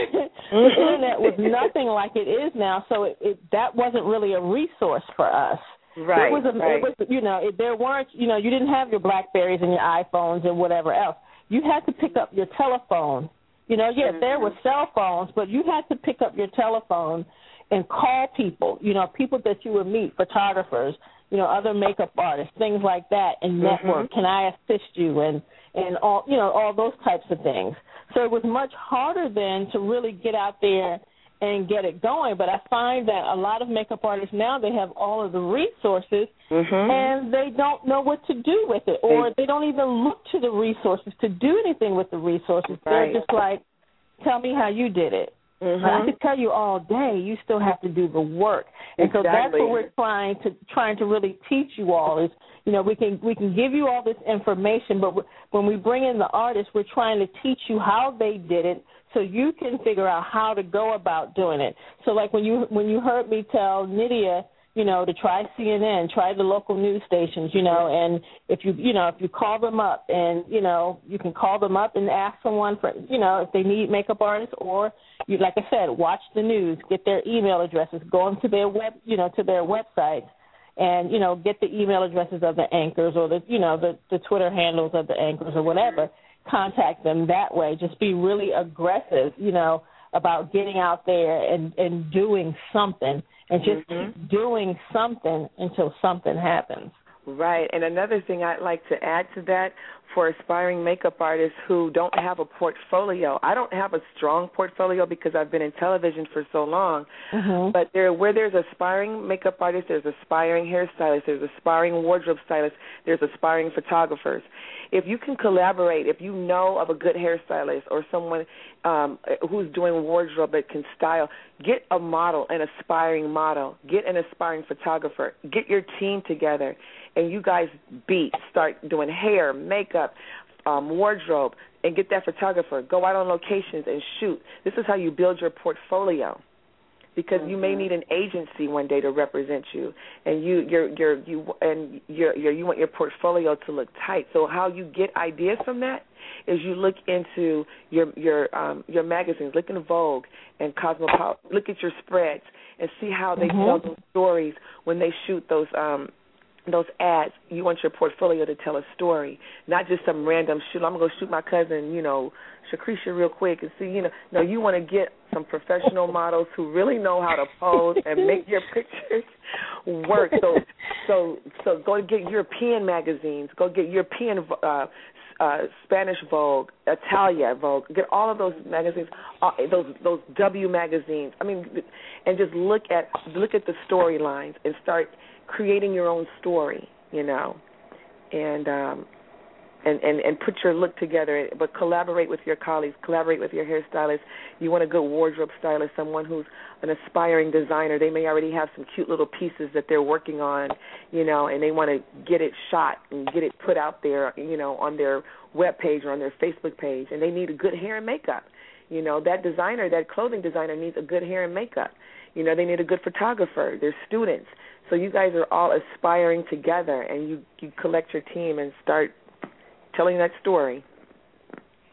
the internet was nothing like it is now. So it, it that wasn't really a resource for us. Right, it was, a, right. it was, you know, it, there weren't, you know, you didn't have your BlackBerries and your iPhones and whatever else. You had to pick up your telephone. You know, yeah, mm-hmm. there were cell phones, but you had to pick up your telephone and call people, you know, people that you would meet, photographers, you know, other makeup artists, things like that, and network. Mm-hmm. Can I assist you? And, and all, you know, all those types of things. So it was much harder then to really get out there and get it going. But I find that a lot of makeup artists now, they have all of the resources, mm-hmm. and they don't know what to do with it, or they don't even look to the resources to do anything with the resources. Right. They're just like, tell me how you did it. Mm-hmm. I could tell you all day. You still have to do the work, and exactly. so that's what we're trying to trying to really teach you all. Is you know we can we can give you all this information, but when we bring in the artists, we're trying to teach you how they did it, so you can figure out how to go about doing it. So like when you when you heard me tell Nydia, you know, to try C N N, try the local news stations, you know, and if you, you know, if you call them up and, you know, you can call them up and ask someone for, you know, if they need makeup artists, or you, like I said, watch the news, get their email addresses, go into their web, you know, to their websites and, you know, get the email addresses of the anchors or the, you know, the, the Twitter handles of the anchors or whatever. Contact them that way. Just be really aggressive, you know, about getting out there and, and doing something. And just mm-hmm. keep doing something until something happens. Right. And another thing I'd like to add to that, for aspiring makeup artists who don't have a portfolio. I don't have a strong portfolio because I've been in television for so long. Mm-hmm. But there, where there's aspiring makeup artists, there's aspiring hairstylists, there's aspiring wardrobe stylists, there's aspiring photographers. If you can collaborate, if you know of a good hairstylist or someone um, who's doing wardrobe that can style, get a model, an aspiring model. Get an aspiring photographer. Get your team together, and you guys beat. Start doing hair, makeup, um, wardrobe, and get that photographer. Go out on locations and shoot. This is how you build your portfolio. Because you may need an agency one day to represent you, and you you're, you're, you and you're, you're, you want your portfolio to look tight. So how you get ideas from that is you look into your your um, your magazines, look in Vogue and Cosmopolitan, look at your spreads, and see how they mm-hmm. tell those stories when they shoot those um, those ads. You want your portfolio to tell a story, not just some random shoot. I'm gonna go shoot my cousin, you know, Shakrisha real quick and see, you know, no, you want to get some professional models who really know how to pose and make your pictures work. So, so, so go get European magazines. Go get European, uh, uh, Spanish Vogue, Italia Vogue. Get all of those magazines, uh, those those W magazines. I mean, and just look at look at the storylines and start creating your own story. You know, and. Um, And, and, and put your look together, but collaborate with your colleagues, collaborate with your hairstylist. You want a good wardrobe stylist, someone who's an aspiring designer. They may already have some cute little pieces that they're working on, you know, and they want to get it shot and get it put out there, you know, on their web page or on their Facebook page, and they need a good hair and makeup. You know, that designer, that clothing designer needs a good hair and makeup. You know, they need a good photographer. They're students. So you guys are all aspiring together, and you, you collect your team and start telling that story.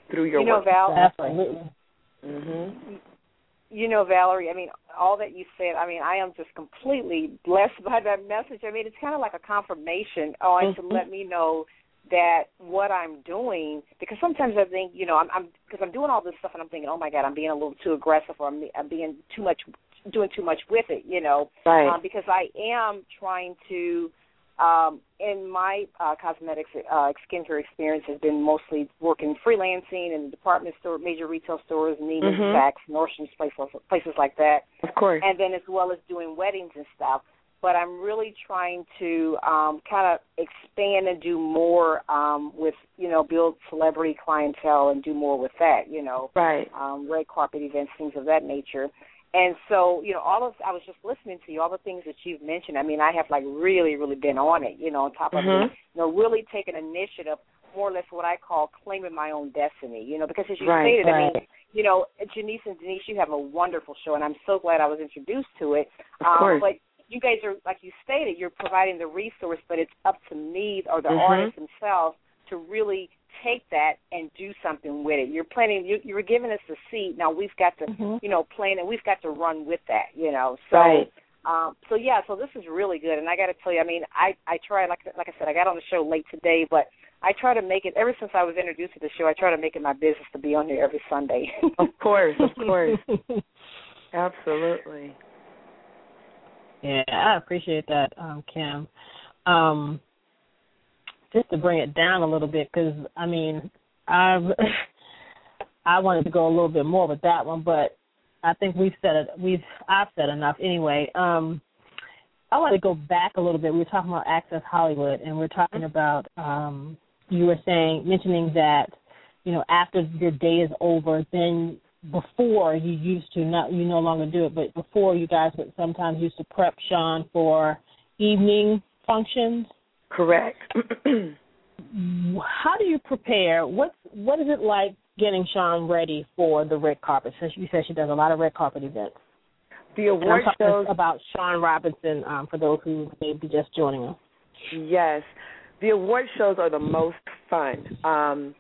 through your you know, work. Val, Absolutely. Mm-hmm. You know, Valerie, I mean, all that you said, I mean, I am just completely blessed by that message. I mean, it's kind of like a confirmation on mm-hmm. to let me know that what I'm doing, because sometimes I think, you know, I'm, I'm because I'm doing all this stuff and I'm thinking, oh my God, I'm being a little too aggressive, or I'm, I'm being too much, doing too much with it, you know, right? Um, because I am trying to, um, in my uh, cosmetics uh, skincare experience has been mostly working freelancing in department store, major retail stores, Neiman mm-hmm. Saks, Nordstrom's, places, places like that. Of course. And then as well as doing weddings and stuff. But I'm really trying to um, kind of expand and do more um, with, you know, build celebrity clientele and do more with that, you know. Right. Um, red carpet events, things of that nature. And so, you know, all of, I was just listening to you, all the things that you've mentioned. I mean, I have, like, really, really been on it, you know, on top of mm-hmm. it, you know, really taking initiative, more or less what I call claiming my own destiny, you know, because as you right, stated, right. I mean, you know, Janice and Denise, you have a wonderful show, and I'm so glad I was introduced to it. Of um, course. But you guys are, like you stated, you're providing the resource, but it's up to me or the mm-hmm. artists themselves to really take that and do something with it. You're planning, you, you're giving us the seed. Now we've got to, mm-hmm. you know, plan, and we've got to run with that, you know. So, right. um, so yeah, so this is really good. And I got to tell you, I mean, I, I try, like, like I said, I got on the show late today, but I try to make it, ever since I was introduced to the show, I try to make it my business to be on here every Sunday. Of course, of course. Absolutely. Yeah, I appreciate that, um, Kim. Um, just to bring it down a little bit, because, I mean, I've, I wanted to go a little bit more with that one, but I think we've said it, we've, I've said enough anyway. Um, I want to go back a little bit. We were talking about Access Hollywood, and we're talking about, um, you were saying, mentioning that, you know, after your day is over, then before you used to, not you no longer do it, but before you guys would sometimes used to prep Sean for evening functions. Correct. How do you prepare? What what is it like getting Sean ready for the red carpet? Since you said she does a lot of red carpet events. The award shows about Sean Robinson um, for those who may be just joining us. Yes, the award shows are the most fun. Um,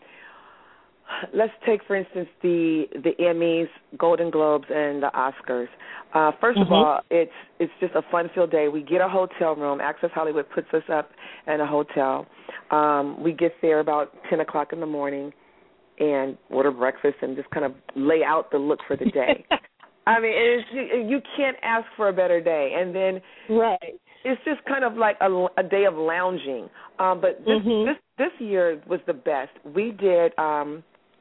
Let's take, for instance, the the Emmys, Golden Globes, and the Oscars. Uh, first mm-hmm. of all, it's it's just a fun-filled day. We get a hotel room. Access Hollywood puts us up in a hotel. Um, we get there about ten o'clock in the morning and order breakfast and just kind of lay out the look for the day. I mean, it's, you, you can't ask for a better day. And then right. it's just kind of like a, a day of lounging. Um, but this, mm-hmm. this this year was the best. We did. Um,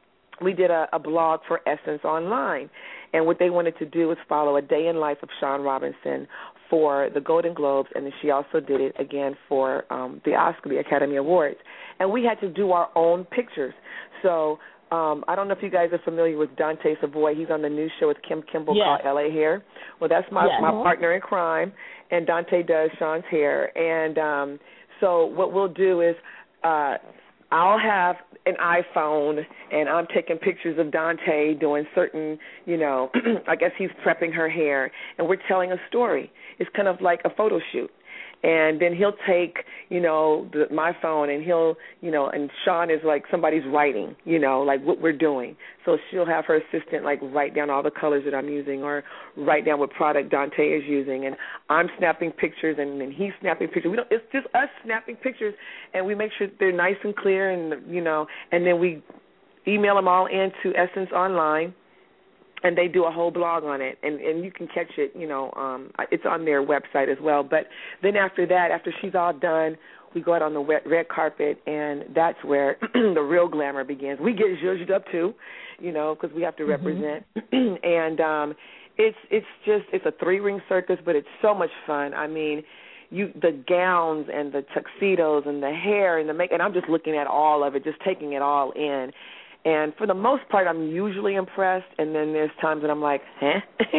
We did a, a blog for Essence Online, and what they wanted to do was follow a day in life of Sean Robinson for the Golden Globes, and then she also did it again for um, the Oscar, the Academy Awards. And we had to do our own pictures. So um, I don't know if you guys are familiar with Dante Savoy. He's on the new show with Kim Kimball yes. called L A Hair. Well, that's my, yes. my partner in crime, and Dante does Sean's hair. And um, so what we'll do is uh, I'll have an iPhone, and I'm taking pictures of Dante doing certain, you know, I guess he's prepping her hair, and we're telling a story. It's kind of like a photo shoot. And then he'll take, you know, the, my phone, and he'll, you know, and Sean is like somebody's writing, you know, like what we're doing. So she'll have her assistant, like, write down all the colors that I'm using or write down what product Dante is using. And I'm snapping pictures, and then he's snapping pictures. We don't, it's just us snapping pictures, and we make sure they're nice and clear, and, you know, and then we email them all into Essence Online. And they do a whole blog on it, and, and you can catch it, you know, um, it's on their website as well. But then after that, after she's all done, we go out on the wet, red carpet, and that's where the real glamour begins. We get zhuzhed up, too, you know, because we have to represent. Mm-hmm. and um, it's it's just, it's a three-ring circus, but it's so much fun. I mean, you the gowns and the tuxedos and the hair and the makeup, and I'm just looking at all of it, just taking it all in. And for the most part, I'm usually impressed, and then there's times that I'm like, huh?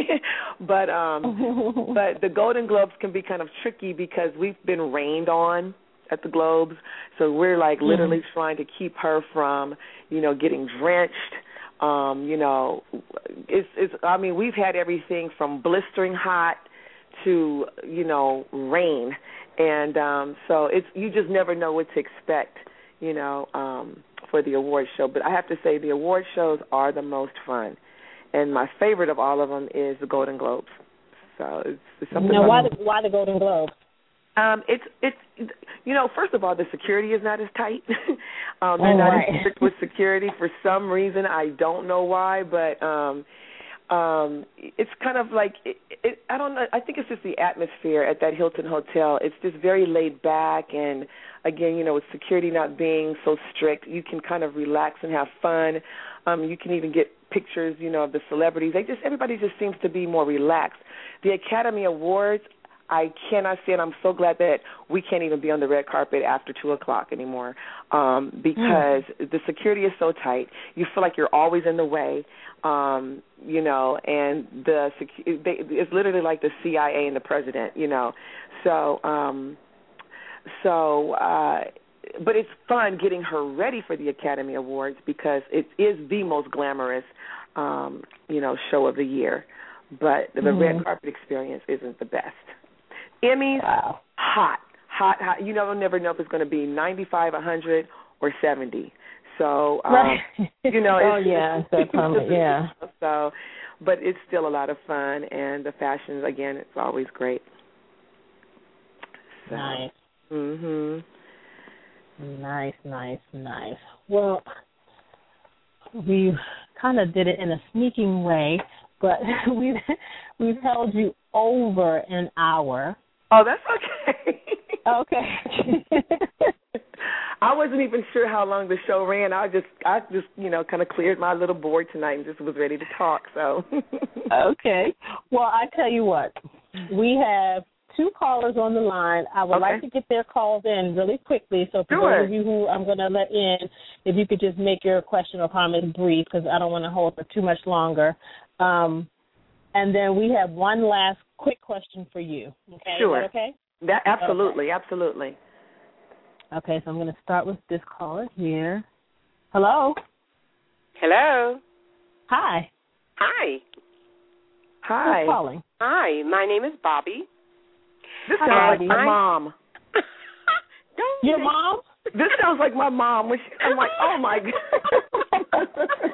but um, but the Golden Globes can be kind of tricky because we've been rained on at the Globes, so we're like literally mm-hmm. trying to keep her from, you know, getting drenched. Um, you know, it's it's. I mean, we've had everything from blistering hot to, you know, rain, and um, so it's you just never know what to expect. you know, um, for the award show. But I have to say the award shows are the most fun. And my favorite of all of them is the Golden Globes. So it's, it's something. Now, why the, why the Golden Globes? Um, it's it's you know, first of all, the security is not as tight. um, they're oh, not right. as strict with security for some reason. I don't know why, but um, um, it's kind of like it, it, I don't know. I think it's just the atmosphere at that Hilton Hotel. It's just very laid back, and again, you know, with security not being so strict, you can kind of relax and have fun. Um, you can even get pictures, you know, of the celebrities. They just everybody just seems to be more relaxed. The Academy Awards, I cannot say, and I'm so glad that we can't even be on the red carpet after two o'clock anymore, um, because mm. the security is so tight. You feel like you're always in the way, um, you know, and the secu- they, it's literally like the C I A and the president, you know. So, um, so, uh, but it's fun getting her ready for the Academy Awards because it is the most glamorous, um, you know, show of the year. But the mm. red carpet experience isn't the best. Emmys, wow. hot, hot, hot. You never, never know if it's going to be ninety-five, one hundred, or seventy. So, um, right. you know. oh, it's, yeah, it's that yeah. So, but it's still a lot of fun, and the fashions, again, it's always great. So. Nice. Mhm. Nice, nice, nice. Well, we kind of did it in a sneaking way, but we've, we've held you over an hour. Oh, that's okay. Okay. I wasn't even sure how long the show ran. I just, I just, you know, kind of cleared my little board tonight and just was ready to talk. So. Okay. Well, I tell you what, we have two callers on the line. I would okay. like to get their calls in really quickly. So for sure. those of you who I'm going to let in, if you could just make your question or comment brief, because I don't want to hold for too much longer. Um, and then we have one last quick question for you. Okay. Sure. Is that okay? That, absolutely, okay. absolutely. Okay, so I'm going to start with this caller here. Hello. Hello. Hi. Hi. Hi. Who's calling? Hi, my name is Bobby. This sounds Hi, like my I... mom. Don't Your say... mom? This sounds like my mom. When she, I'm like, oh, my God.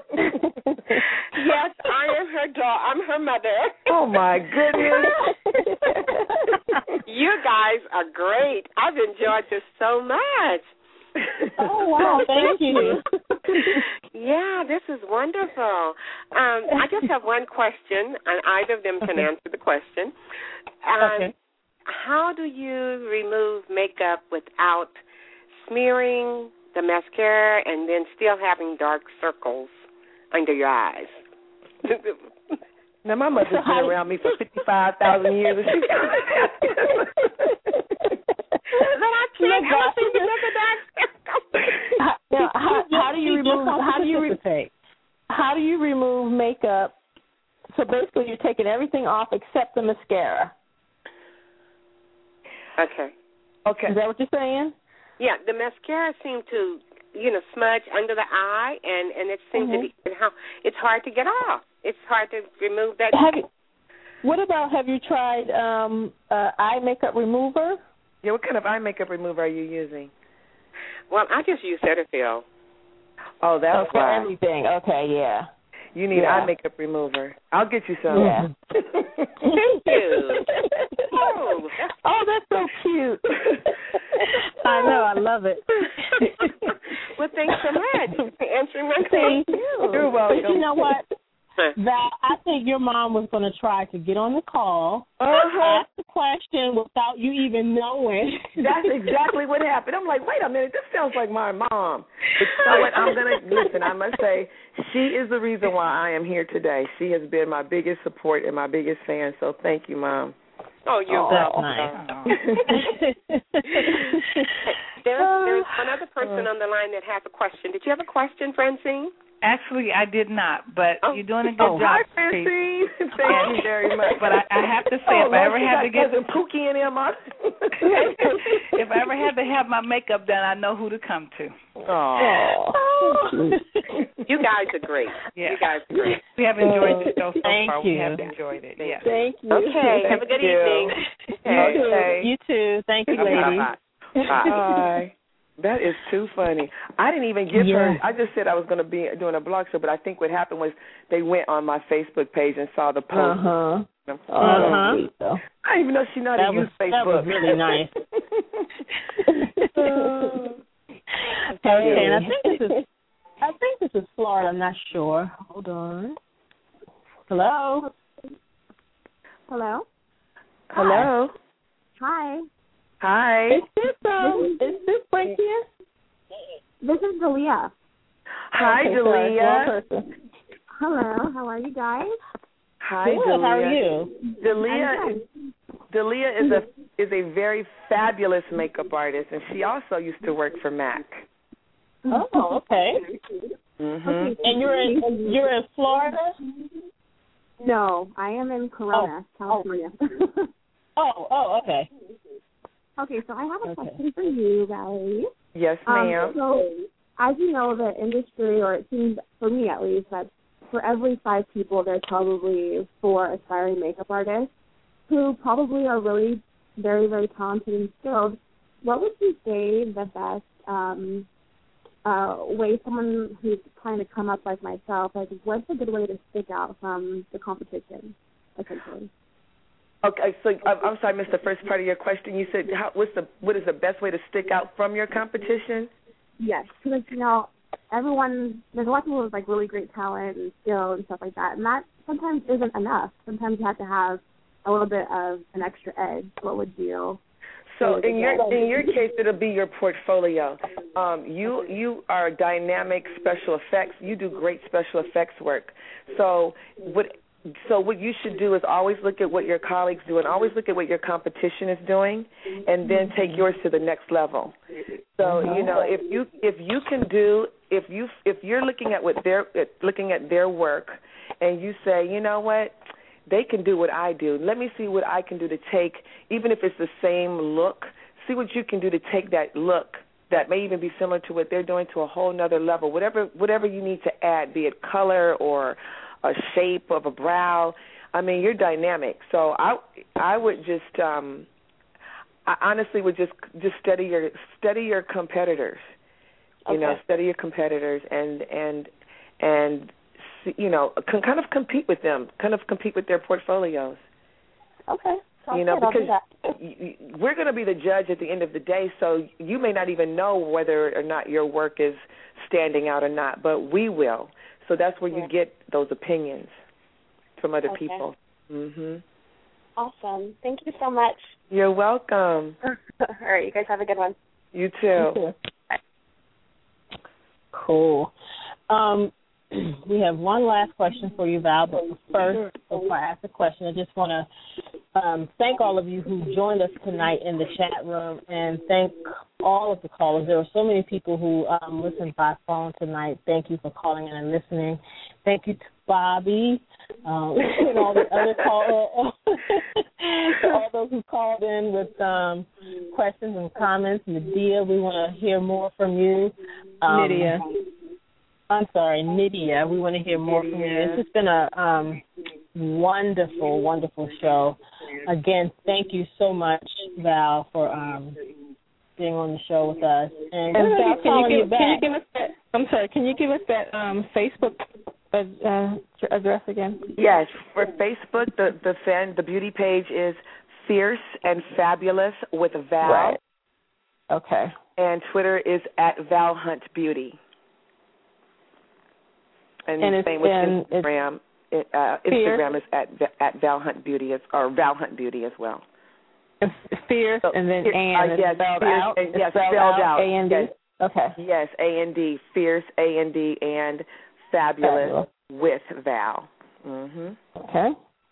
Yes, I am her daughter. I'm her mother. Oh, my goodness. You guys are great. I've enjoyed this so much. Oh, wow. Thank you. Yeah, this is wonderful. Um, I just have one question, and either of them can okay. answer the question. Um, okay. How do you remove makeup without smearing the mascara and then still having dark circles under your eyes? Now, my mother's been around me for fifty-five thousand years. And she but I can't help it because of that. Now, how, how do you remove? How do you re- How do you remove makeup? So basically, you're taking everything off except the mascara. Okay. Okay. Is that what you're saying? Yeah, the mascara seemed to, you know, smudge under the eye, and, and it seemed mm-hmm. to be, and how it's hard to get off. It's hard to remove that. Have you, what about, have you tried um, uh, eye makeup remover? Yeah, what kind of eye makeup remover are you using? Well, I just use Cetaphil. Oh, that's oh, for why. everything. Okay, yeah. You need yeah. eye makeup remover. I'll get you some. Yeah. Thank you. Oh, oh, that's so cute. I know. I love it. Well, thanks so much for answering my question. You're welcome. But you know what? That I think your mom was going to try to get on the call, uh-huh. ask the question without you even knowing. That's exactly what happened. I'm like, wait a minute, this sounds like my mom. But you know what? I'm going to listen. I must say, she is the reason why I am here today. She has been my biggest support and my biggest fan. So thank you, Mom. Oh, you're oh, welcome. Nice. there's, there's one other person on the line that has a question. Did you have a question, Francine? Actually, I did not, but oh. you're doing a good oh, job. Hi, Francine. Thank you very much. But I, I have to say, oh, if I ever had to get cousin Pookie and Emma, if I ever had to have my makeup done, I know who to come to. Oh, you guys are great. Yeah. You guys are great. We have enjoyed the show so Thank far. you. We have enjoyed it. Yes. Thank you. Okay. Thank have a good you. evening. Okay. Okay. You too. Thank you, Okay. ladies. Bye. Bye. Bye. That is too funny. I didn't even give yeah. her, I just said I was going to be doing a blog show, but I think what happened was they went on my Facebook page and saw the post. Uh-huh. Oh, uh-huh. sweet, though. I didn't even know she knew how to that use was, Facebook. That was really nice. Okay, and I think this is, I think this is Florida. I'm not sure. Hold on. Hello? Hello? Hello? Hi. Hi. Is this, um, is this right here? This is Dalia. Hi, okay, Dalia. Hello, how are you guys? Hi, Good. Dalia. How are you? Dalia is, Dalia is a is a very fabulous makeup artist, and she also used to work for MAC. Oh, okay. Mhm. Okay, and you're in you're in Florida? No, I am in Corona, oh. California. oh, oh, okay. Okay, so I have a okay. question for you, Valerie. Yes, ma'am. Um, so, as you know, the industry, or it seems, for me at least, that for every five people, there's probably four aspiring makeup artists who probably are really very, very talented and skilled. What would you say the best um, uh, way someone who's trying to come up like myself, like what's a good way to stick out from the competition, essentially? Okay, so I'm, I'm sorry, I missed the first part of your question. You said, how, what's the what is the best way to stick out from your competition? Yes, because you know, everyone, there's a lot of people with like really great talent and skill and stuff like that, and that sometimes isn't enough. Sometimes you have to have a little bit of an extra edge. What would you? So in your in your case, it'll be your portfolio. Um, you you are a dynamic special effects. You do great special effects work. So what so what you should do is always look at what your colleagues do, and always look at what your competition is doing, and then take yours to the next level. So you know, if you if you can do if you if you're looking at what they're looking at their work, and you say, you know what, they can do what I do. Let me see what I can do to take, even if it's the same look, see what you can do to take that look that may even be similar to what they're doing to a whole nother level. Whatever whatever you need to add, be it color or a shape of a brow. I mean, you're dynamic. So I I would just um, I honestly would just just study your study your competitors. You Okay. know, study your competitors and and and you know, can kind of compete with them, kind of compete with their portfolios. Okay. You know, because we're going to be the judge at the end of the day, so you may not even know whether or not your work is standing out or not, but we will. So that's where you get those opinions from other Okay. people. Mhm. Awesome. Thank you so much. You're welcome. All right, you guys have a good one. You too. You too. Cool. Um, we have one last question for you, Val, but first, before I ask the question, I just want to um, thank all of you who joined us tonight in the chat room, and thank all of the callers. There were so many people who um, listened by phone tonight. Thank you for calling in and listening. Thank you to Bobby um, and all the other callers, all those who called in with um, questions and comments. Nadia, we want to hear more from you. Um, Nydia. I'm sorry, Nydia. We want to hear more from you. It's just been a um, wonderful, wonderful show. Again, thank you so much, Val, for um, being on the show with us. And, And we're Val, gonna can you, call give, you back. can you give us that? I'm sorry. Can you give us that um, Facebook uh, address again? Yes, for Facebook, the the fan the beauty page is Fierce and Fabulous with Val. Right. Okay. And Twitter is at Val Hunt Beauty. And, And the it's, same with and Instagram. It, uh, Instagram is at at Val Hunt Beauty as, or Val Hunt Beauty as well. It's Fierce So, and then uh, and yes, spelled Fierce, out. and, yes, spelled, spelled out. out. A N D. Yes. Okay. Yes, A N D, Fierce, A N D, and Fabulous, Fabulous. with Val. Mhm. Okay.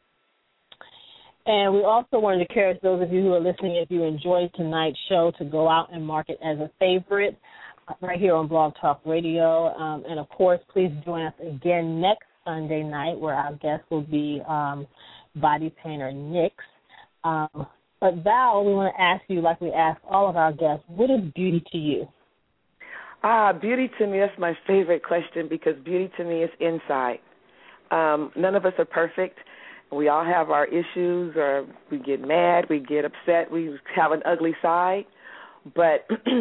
And we also wanted to encourage those of you who are listening, if you enjoyed tonight's show, to go out and mark it as a favorite right here on Blog Talk Radio. Um, and, of course, please join us again next Sunday night where our guest will be um, body painter Nix. Um, but, Val, we want to ask you, like we ask all of our guests, what is beauty to you? Ah, beauty to me, that's my favorite question because beauty to me is inside. Um, none of us are perfect. We all have our issues, or we get mad, we get upset, we have an ugly side. But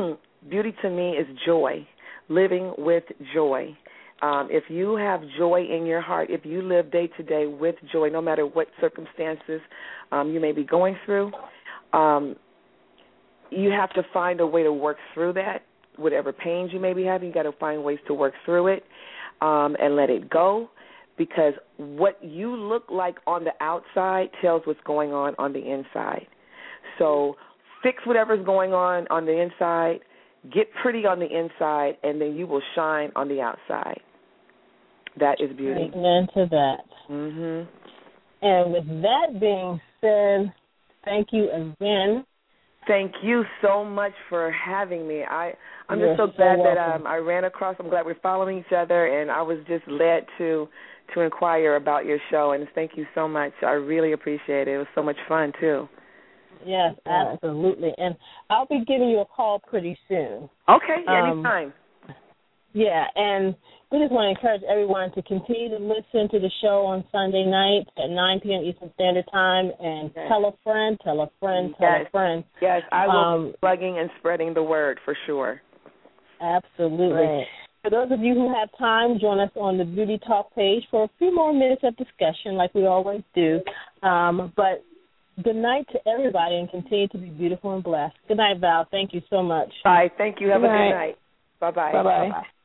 beauty to me is joy, living with joy. Um, if you have joy in your heart, if you live day to day with joy, no matter what circumstances um, you may be going through, um, you have to find a way to work through that. Whatever pains you may be having, you got to find ways to work through it um, and let it go, because what you look like on the outside tells what's going on on the inside. So fix whatever's going on on the inside, get pretty on the inside, and then you will shine on the outside. That is beauty. Amen to that. Mhm. And with that being said, thank you again. Thank you so much for having me. I, I'm You're just so so glad welcome. that um, I ran across. I'm glad we're following each other, and I was just led to to inquire about your show. And thank you so much. I really appreciate it. It was so much fun too. Yes, absolutely. And I'll be giving you a call pretty soon. Okay, Um, anytime. Yeah, and we just want to encourage everyone to continue to listen to the show on Sunday nights at nine p.m. Eastern Standard Time, and yes. tell a friend, tell a friend, tell yes. a friend. Yes, I will um, be plugging and spreading the word for sure. Absolutely. Right. For those of you who have time, join us on the Beauty Talk page for a few more minutes of discussion like we always do. Um, but good night to everybody, and continue to be beautiful and blessed. Good night, Val. Thank you so much. Bye. Thank you. Have good a night. good night. Bye-bye. Bye-bye. Bye-bye.